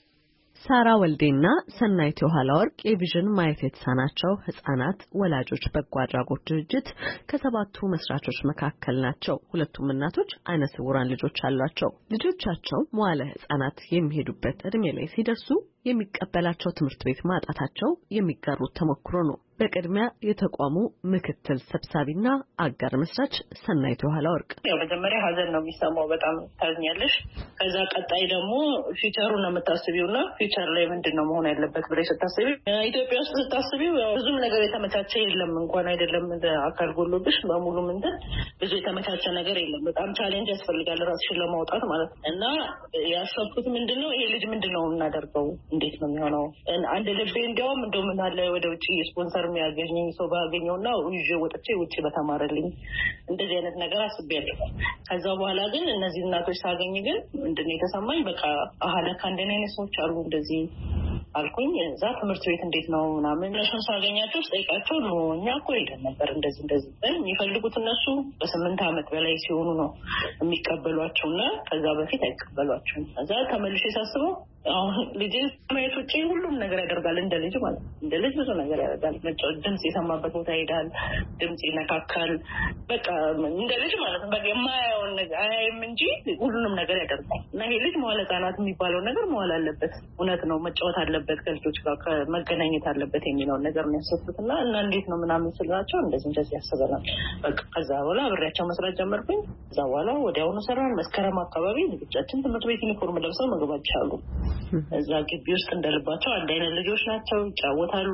ሳራ ወልዴና ሰናይት የኋላ ወርቅ የቪዥን ማየት የተሳናቸው ሕፃናት ወላጆች በጎ አድራጎት ድርጅት ከ7ቱ መስራቾች መካከል ናቸው። ሁለቱም እናቶች አይነ ስውራን ልጆች አሏቸው። ልጆቻቸው መዋዕለ ሕፃናት የሚሄዱበት እድሜ ላይ ሲደርሱ የሚቀበላቸው ትምህርት ቤት ማጣታቸው የሚጋሩት ተሞክሮ ነው። በቅድሚያ የተቋሙ ምክትል ሰብሳቢና አጋር መስራች ሰናይት የኋላ ወርቅ መጀመሪያ ሀዘን ነው የሚሰማው፣ በጣም ታዝኛለሽ። ከዛ ቀጣይ ደግሞ ፊቸሩን ነው የምታስቢውና ፊቸር ላይ ምንድነው መሆን ያለበት ብለሽ ስታስቢው ኢትዮጵያ ውስጥ ስታስቢው ብዙም ነገር የተመቻቸ የለም። እንኳን አይደለም አካል ጎሎብሽ በሙሉ ምንድን ብዙ የተመቻቸ ነገር የለም። በጣም ቻሌንጅ ያስፈልጋል ራስሽን ለማውጣት ማለት ነው። እና ያሰብኩት ምንድነው ይሄ ልጅ ምንድነው እናደርገው፣ እንዴት ነው የሚሆነው? አንድ ልቤ እንዲያውም እንደው ምን አለ ወደ ውጪ ስፖንሰር የሚያገኘኝ ሰው ባገኘውና ይዤ ወጥቼ ውጪ በተማረልኝ እንደዚህ አይነት ነገር አስቤያለሁ። ከዛ በኋላ ግን እነዚህ እናቶች ሳገኝ ግን ምንድነው የተሰማኝ፣ በቃ አሃለካ እንደኔ አይነት ሰዎች አሉ እንደዚህ አልኩኝ። እዛ ትምህርት ቤት እንዴት ነው ምናምን እነሱን ሳገኛቸው ስጠይቃቸው ነው እኛ እኮ ሄደን ነበር እንደዚህ የሚፈልጉት እነሱ በ8 ዓመት በላይ ሲሆኑ ነው የሚቀበሏቸውና ከዛ በፊት አይቀበሏቸውም። ከዛ ተመልሼ ሳስበው አሁን ልጅ ከማየት ውጪ ሁሉም ነገር ያደርጋል። እንደ ልጅ ማለት እንደ ልጅ ብዙ ነገር ያደርጋል። ድምጽ የሰማበት ቦታ ይሄዳል፣ ድምጽ ይነካካል። በቃ እንደ ልጅ ማለት ነው። በቃ የማያየውን ነገር አያይም እንጂ ሁሉንም ነገር ያደርጋል። እና ይሄ ልጅ መዋዕለ ሕፃናት የሚባለው ነገር መዋል አለበት፣ እውነት ነው፣ መጫወት አለበት፣ ከልጆች ጋር መገናኘት አለበት የሚለውን ነገር ነው ያሰብኩት። እና እንዴት ነው ምናምን ስላቸው እንደዚህ ያስበናል። በቃ ከዛ በኋላ አብሬያቸው መስራት ጀመርኩኝ። ከዛ በኋላ ወዲያውኑ ሰራን። መስከረም አካባቢ ልጆቻችን ትምህርት ቤት ዩኒፎርም ለብሰው መግባት ቻሉ። እዛ ግቢ ውስጥ እንደልባቸው አንድ አይነት ልጆች ናቸው፣ ይጫወታሉ፣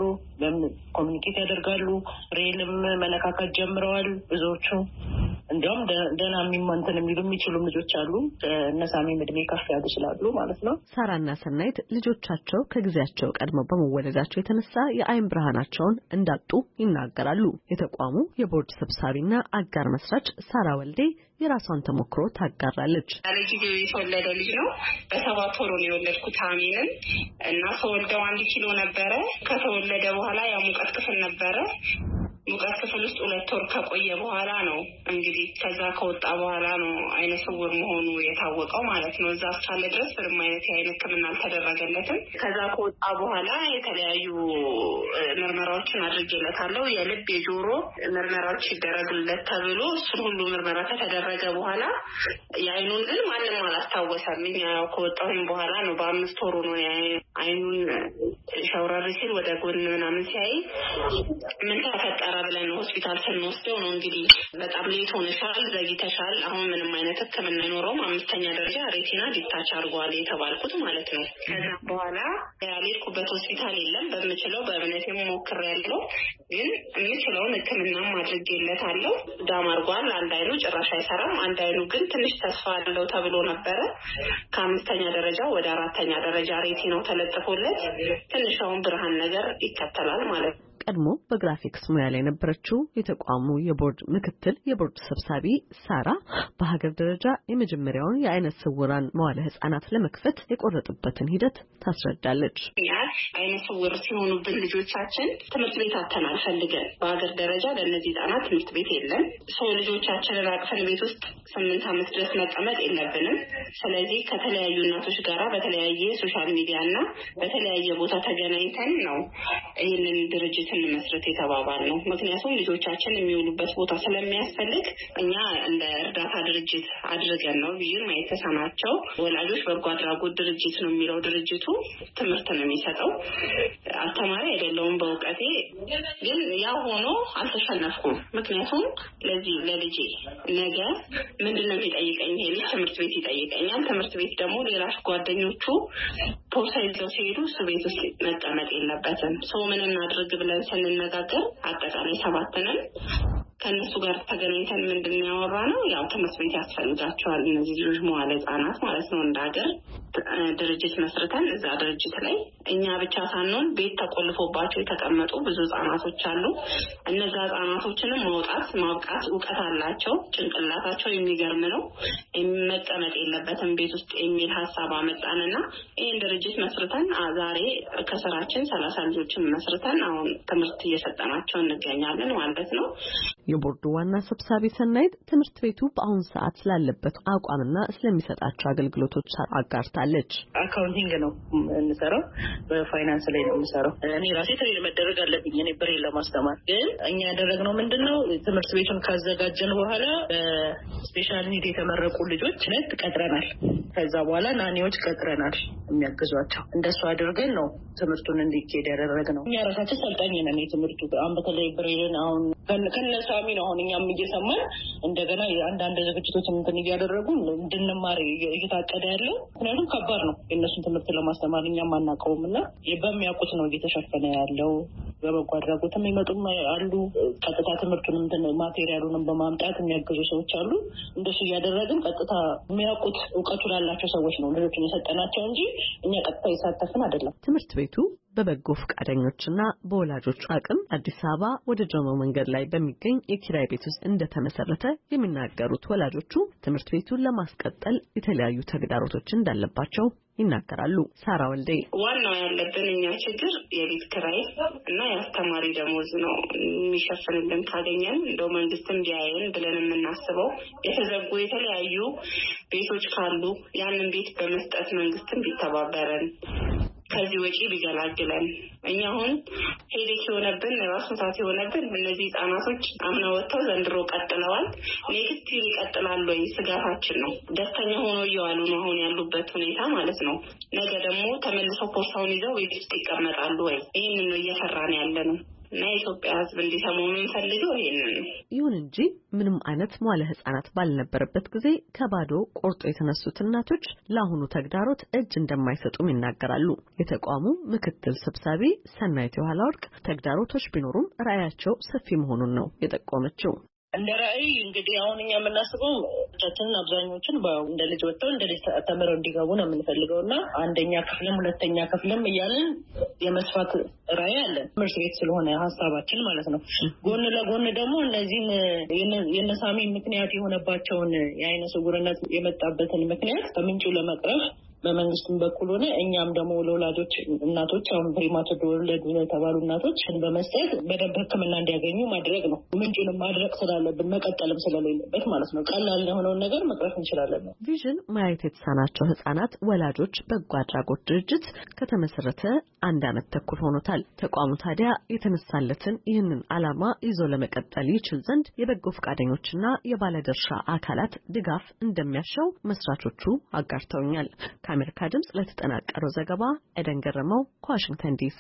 ኮሚኒኬት ያደርጋሉ፣ ሬልም መነካካት ጀምረዋል ብዙዎቹ። እንዲያውም ደህና የሚማንተን የሚችሉ ልጆች አሉ፣ እነሳሚ እድሜ ከፍ ያሉ ስላሉ ማለት ነው። ሳራና ሰናይት ልጆቻቸው ከጊዜያቸው ቀድመው በመወለዳቸው የተነሳ የአይን ብርሃናቸውን እንዳጡ ይናገራሉ። የተቋሙ የቦርድ ሰብሳቢና አጋር መስራች ሳራ ወልዴ የራሷን ተሞክሮ ታጋራለች። ልጅ የተወለደ ልጅ ነው። በ7 ወር ነው የወለድኩት አሜንን እና ተወልደው 1 ኪሎ ነበረ። ከተወለደ በኋላ ያው ሙቀት ክፍል ነበረ። ሙቀት ክፍል ውስጥ 2 ወር ከቆየ በኋላ ነው እንግዲህ ከዛ ከወጣ በኋላ ነው አይነ ስውር መሆኑ የታወቀው ማለት ነው። እዛ እስካለ ድረስ ምንም አይነት የአይን ሕክምና አልተደረገለትም። ከዛ ከወጣ በኋላ የተለያዩ ምርመራዎችን አድርጌለታለሁ። የልብ የጆሮ ምርመራዎች ይደረግለት ተብሎ እሱን ሁሉ ምርመራ ከተደረገ በኋላ የአይኑን ግን ማንም አላስታወሰም። ያው ከወጣሁኝ በኋላ ነው በ5 ወሩ ነው አይኑን ሻውራሪ ሲል ወደ ጎን ምናምን ሲያይ ምን ተፈጠረ ብለን ሆስፒታል ስንወስደው ነው እንግዲህ በጣም ሌት ሆነሻል፣ ዘግይተሻል፣ አሁን ምንም አይነት ሕክምና አይኖረውም፣ 5ኛ ደረጃ ሬቲና ዲታች አድርጓል የተባልኩት ማለት ነው። ከዛ በኋላ ያልሄድኩበት ሆስፒታል የለም። በምችለው በእምነቴም ሞክሬያለሁ፣ ግን የምችለውን ሕክምናም አድርጌለታለሁ። ዳም አድርጓል። አንድ አይኑ ጭራሽ አይሰራም፣ አንድ አይኑ ግን ትንሽ ተስፋ አለው ተብሎ ነበረ። ከ5ኛ ደረጃ ወደ 4ኛ ደረጃ ሬቲናው ተለጥፎለት ትንሽ አሁን ብርሃን ነገር ይከተላል ማለት ነው። ቀድሞ በግራፊክስ ሙያ ላይ የነበረችው የተቋሙ የቦርድ ምክትል የቦርድ ሰብሳቢ ሳራ በሀገር ደረጃ የመጀመሪያውን የአይነ ስውራን መዋለ ህጻናት ለመክፈት የቆረጥበትን ሂደት ታስረዳለች። አይነ ስውር ሲሆኑብን ልጆቻችን ትምህርት ቤት አተናል ፈልገን በሀገር ደረጃ ለእነዚህ ህጻናት ትምህርት ቤት የለም። ሰው ልጆቻችንን አቅፈን ቤት ውስጥ 8 ዓመት ድረስ መቀመጥ የለብንም። ስለዚህ ከተለያዩ እናቶች ጋራ በተለያየ ሶሻል ሚዲያ እና በተለያየ ቦታ ተገናኝተን ነው ይህንን ድርጅት እንመስረት የተባባልነው። ምክንያቱም ልጆቻችን የሚውሉበት ቦታ ስለሚያስፈልግ እኛ እንደ እርዳታ ድርጅት አድርገን ነው ቪዥን ማየት ተሳናቸው ወላጆች በጎ አድራጎት ድርጅት ነው የሚለው ድርጅቱ ትምህርት ነው የሚሰጠው። አስተማሪ አይደለሁም በእውቀቴ፣ ግን ያው ሆኖ አልተሸነፍኩም። ምክንያቱም ለዚህ ለልጄ ነገ ምንድነው የሚጠይቀኝ? ይሄ ልጅ ትምህርት ቤት ይጠይቀኛል። ትምህርት ቤት ደግሞ ሌላሽ ጓደኞቹ ፖርሳ ይዘው ሲሄዱ እሱ ቤት ውስጥ መቀመጥ የለበትም። ሰው ምን እናድርግ ብለን ስንነጋገር አጠቃላይ 7 ነን። ከነሱ ጋር ተገናኝተን ምንድነው ያወራነው? ያው ትምህርት ቤት ያስፈልጋቸዋል እነዚህ ልጆች መዋለ ህጻናት ማለት ነው። እንዳገር ድርጅት መስርተን እዛ ድርጅት ላይ እኛ ብቻ ሳንሆን ቤት ተቆልፎባቸው የተቀመጡ ብዙ ህጻናቶች አሉ። እነዛ ህጻናቶችንም ማውጣት ማብቃት ዕውቀት አላቸው፣ ጭንቅላታቸው የሚገርም ነው፣ መቀመጥ የለበትም ቤት ውስጥ የሚል ሐሳብ አመጣንና ይሄን ድርጅት መስርተን ዛሬ ከስራችን 30 ልጆችን መስርተን አሁን ትምህርት እየሰጠናቸው እንገኛለን ማለት ነው። የቦርዱ ዋና ሰብሳቢ ሰናይት ትምህርት ቤቱ በአሁን ሰዓት ስላለበት አቋምና ስለሚሰጣቸው አገልግሎቶች አጋርታለች። አካውንቲንግ ነው እንሰራው፣ በፋይናንስ ላይ ነው እንሰራው። እኔ ራሴ ትሬን መደረግ አለብኝ እኔ ብሬን ለማስተማር። ግን እኛ ያደረግነው ምንድነው ትምህርት ቤቱን ካዘጋጀን በኋላ በስፔሻል ኒድ የተመረቁ ልጆች ነት ቀጥረናል። ከዛ በኋላ ናኒዎች ቀጥረናል የሚያግዟቸው። እንደሱ አድርገን ነው ትምህርቱን እንዲኬድ ያደረግነው። እኛ ራሳችን ሰልጣኝ ነን። የትምህርቱ አሁን በተለይ ብሬን አሁን ከነሳሚ ነው አሁን እኛም እየሰማን እንደገና አንዳንድ ዝግጅቶች እንትን እያደረጉ እንድንማር እየታቀደ ያለው። ምክንያቱም ከባድ ነው የእነሱን ትምህርት ለማስተማር እኛም አናውቀውምና በሚያውቁት ነው እየተሸፈነ ያለው። በበጎ አድራጎትም ይመጡም አሉ። ቀጥታ ትምህርቱን እንትን ማቴሪያሉንም በማምጣት የሚያግዙ ሰዎች አሉ። እንደሱ እያደረግን ቀጥታ የሚያውቁት ዕውቀቱ ላላቸው ሰዎች ነው ልጆችን የሰጠናቸው እንጂ እኛ ቀጥታ የሳተፍን አይደለም። ትምህርት ቤቱ በበጎ ፈቃደኞችና በወላጆች አቅም አዲስ አበባ ወደ ጆሞ መንገድ ላይ በሚገኝ የኪራይ ቤት ውስጥ እንደተመሰረተ የሚናገሩት ወላጆቹ ትምህርት ቤቱን ለማስቀጠል የተለያዩ ተግዳሮቶች እንዳለባቸው ይናገራሉ። ሳራ ወልዴ ዋናው ያለብን እኛ ችግር የቤት ኪራይ እና የአስተማሪ ደሞዝ ነው የሚሸፍንልን ካገኘን እንደው መንግስትም ቢያየን ብለን የምናስበው የተዘጉ የተለያዩ ቤቶች ካሉ ያንን ቤት በመስጠት መንግስትም ቢተባበረን ከዚህ ወጪ ቢገላግለን። እኛ አሁን ሄዴክ የሆነብን ራስ ምታት የሆነብን እነዚህ ህጻናቶች አምና ወጥተው ዘንድሮ ቀጥለዋል። ኔክስት ይቀጥላሉ ወይ ስጋታችን ነው። ደስተኛ ሆኖ እየዋሉ ነው አሁን ያሉበት ሁኔታ ማለት ነው። ነገ ደግሞ ተመልሰው ፖርሳውን ይዘው ቤት ውስጥ ይቀመጣሉ ወይ? ይህንን ነው እየፈራን ያለነው። እና የኢትዮጵያ ህዝብ እንዲሰማው የምንፈልገው ይሄንን ነው። ይሁን እንጂ ምንም አይነት መዋለ ህጻናት ባልነበረበት ጊዜ ከባዶ ቆርጦ የተነሱት እናቶች ለአሁኑ ተግዳሮት እጅ እንደማይሰጡም ይናገራሉ። የተቋሙ ምክትል ሰብሳቢ ሰናይት የኋላ ወርቅ ተግዳሮቶች ቢኖሩም ራዕያቸው ሰፊ መሆኑን ነው የጠቆመችው። እንደ ራዕይ እንግዲህ አሁን እኛ የምናስበው ልጆቻችንን አብዛኞቹን እንደ ልጅ ወጥተው እንደ ልጅ ተምረው እንዲገቡ ነው የምንፈልገው እና 1ኛ ክፍልም 2ኛ ክፍልም እያልን የመስፋት ራዕይ አለን። ትምህርት ቤት ስለሆነ ሀሳባችን ማለት ነው። ጎን ለጎን ደግሞ እነዚህን የነሳሚ ምክንያት የሆነባቸውን የአይነ ስውርነት የመጣበትን ምክንያት ከምንጩ ለመቅረፍ በመንግስትም በኩል ሆነ እኛም ደግሞ ለወላጆች እናቶች አሁን ፕሪማቸር ወለዱ የተባሉ እናቶችን በመስጠት በደንብ ሕክምና እንዲያገኙ ማድረግ ነው። ምንጩንም ማድረግ ስላለብን መቀጠልም ስለሌለበት ማለት ነው። ቀላል የሆነውን ነገር መቅረፍ እንችላለን። ቪዥን ማየት የተሳናቸው ህጻናት ወላጆች በጎ አድራጎት ድርጅት ከተመሰረተ 1 ዓመት ተኩል ሆኖታል። ተቋሙ ታዲያ የተነሳለትን ይህንን ዓላማ ይዞ ለመቀጠል ይችል ዘንድ የበጎ ፈቃደኞችና የባለድርሻ አካላት ድጋፍ እንደሚያሻው መስራቾቹ አጋርተውኛል። ከአሜሪካ ድምጽ ለተጠናቀረው ዘገባ ኤደን ገረመው ከዋሽንግተን ዲሲ።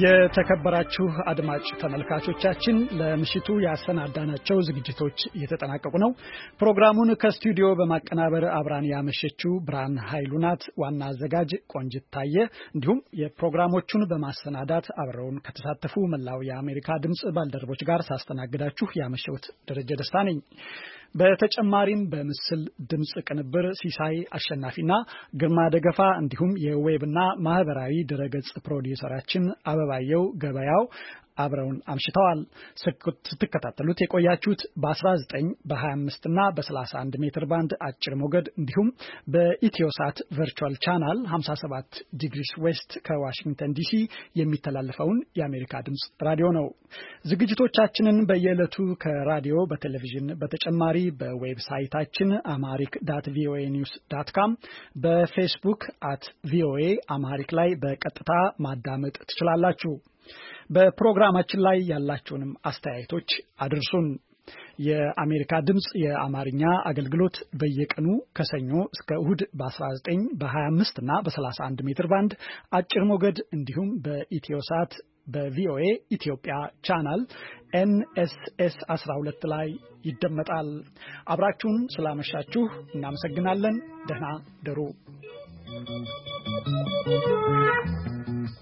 የተከበራችሁ አድማጭ ተመልካቾቻችን ለምሽቱ ያሰናዳናቸው ዝግጅቶች እየተጠናቀቁ ነው። ፕሮግራሙን ከስቱዲዮ በማቀናበር አብራን ያመሸችው ብርሃን ኃይሉ ናት። ዋና አዘጋጅ ቆንጅት ታየ፣ እንዲሁም የፕሮግራሞቹን በማሰናዳት አብረውን ከተሳተፉ መላው የአሜሪካ ድምጽ ባልደረቦች ጋር ሳስተናግዳችሁ ያመሸሁት ደረጀ ደስታ ነኝ። በተጨማሪም በምስል ድምጽ ቅንብር ሲሳይ አሸናፊና ግርማ ደገፋ እንዲሁም የዌብና ማህበራዊ ድረገጽ ፕሮዲዩሰራችን አበባየው ገበያው አብረውን አምሽተዋል። ስትከታተሉት የቆያችሁት በ19 በ25 እና በ31 ሜትር ባንድ አጭር ሞገድ እንዲሁም በኢትዮሳት ቨርቹዋል ቻናል 57 ዲግሪስ ዌስት ከዋሽንግተን ዲሲ የሚተላለፈውን የአሜሪካ ድምጽ ራዲዮ ነው። ዝግጅቶቻችንን በየዕለቱ ከራዲዮ በቴሌቪዥን በተጨማሪ በዌብሳይታችን amharic.voanews.com በፌስቡክ @voa amharic ላይ በቀጥታ ማዳመጥ ትችላላችሁ። በፕሮግራማችን ላይ ያላችሁንም አስተያየቶች አድርሱን። የአሜሪካ ድምጽ የአማርኛ አገልግሎት በየቀኑ ከሰኞ እስከ እሁድ በ19 በ25 እና በ31 ሜትር ባንድ አጭር ሞገድ እንዲሁም በኢትዮሳት በቪኦኤ ኢትዮጵያ ቻናል NSS 12 ላይ ይደመጣል። አብራችሁን ስላመሻችሁ እናመሰግናለን። ደህና ደሩ።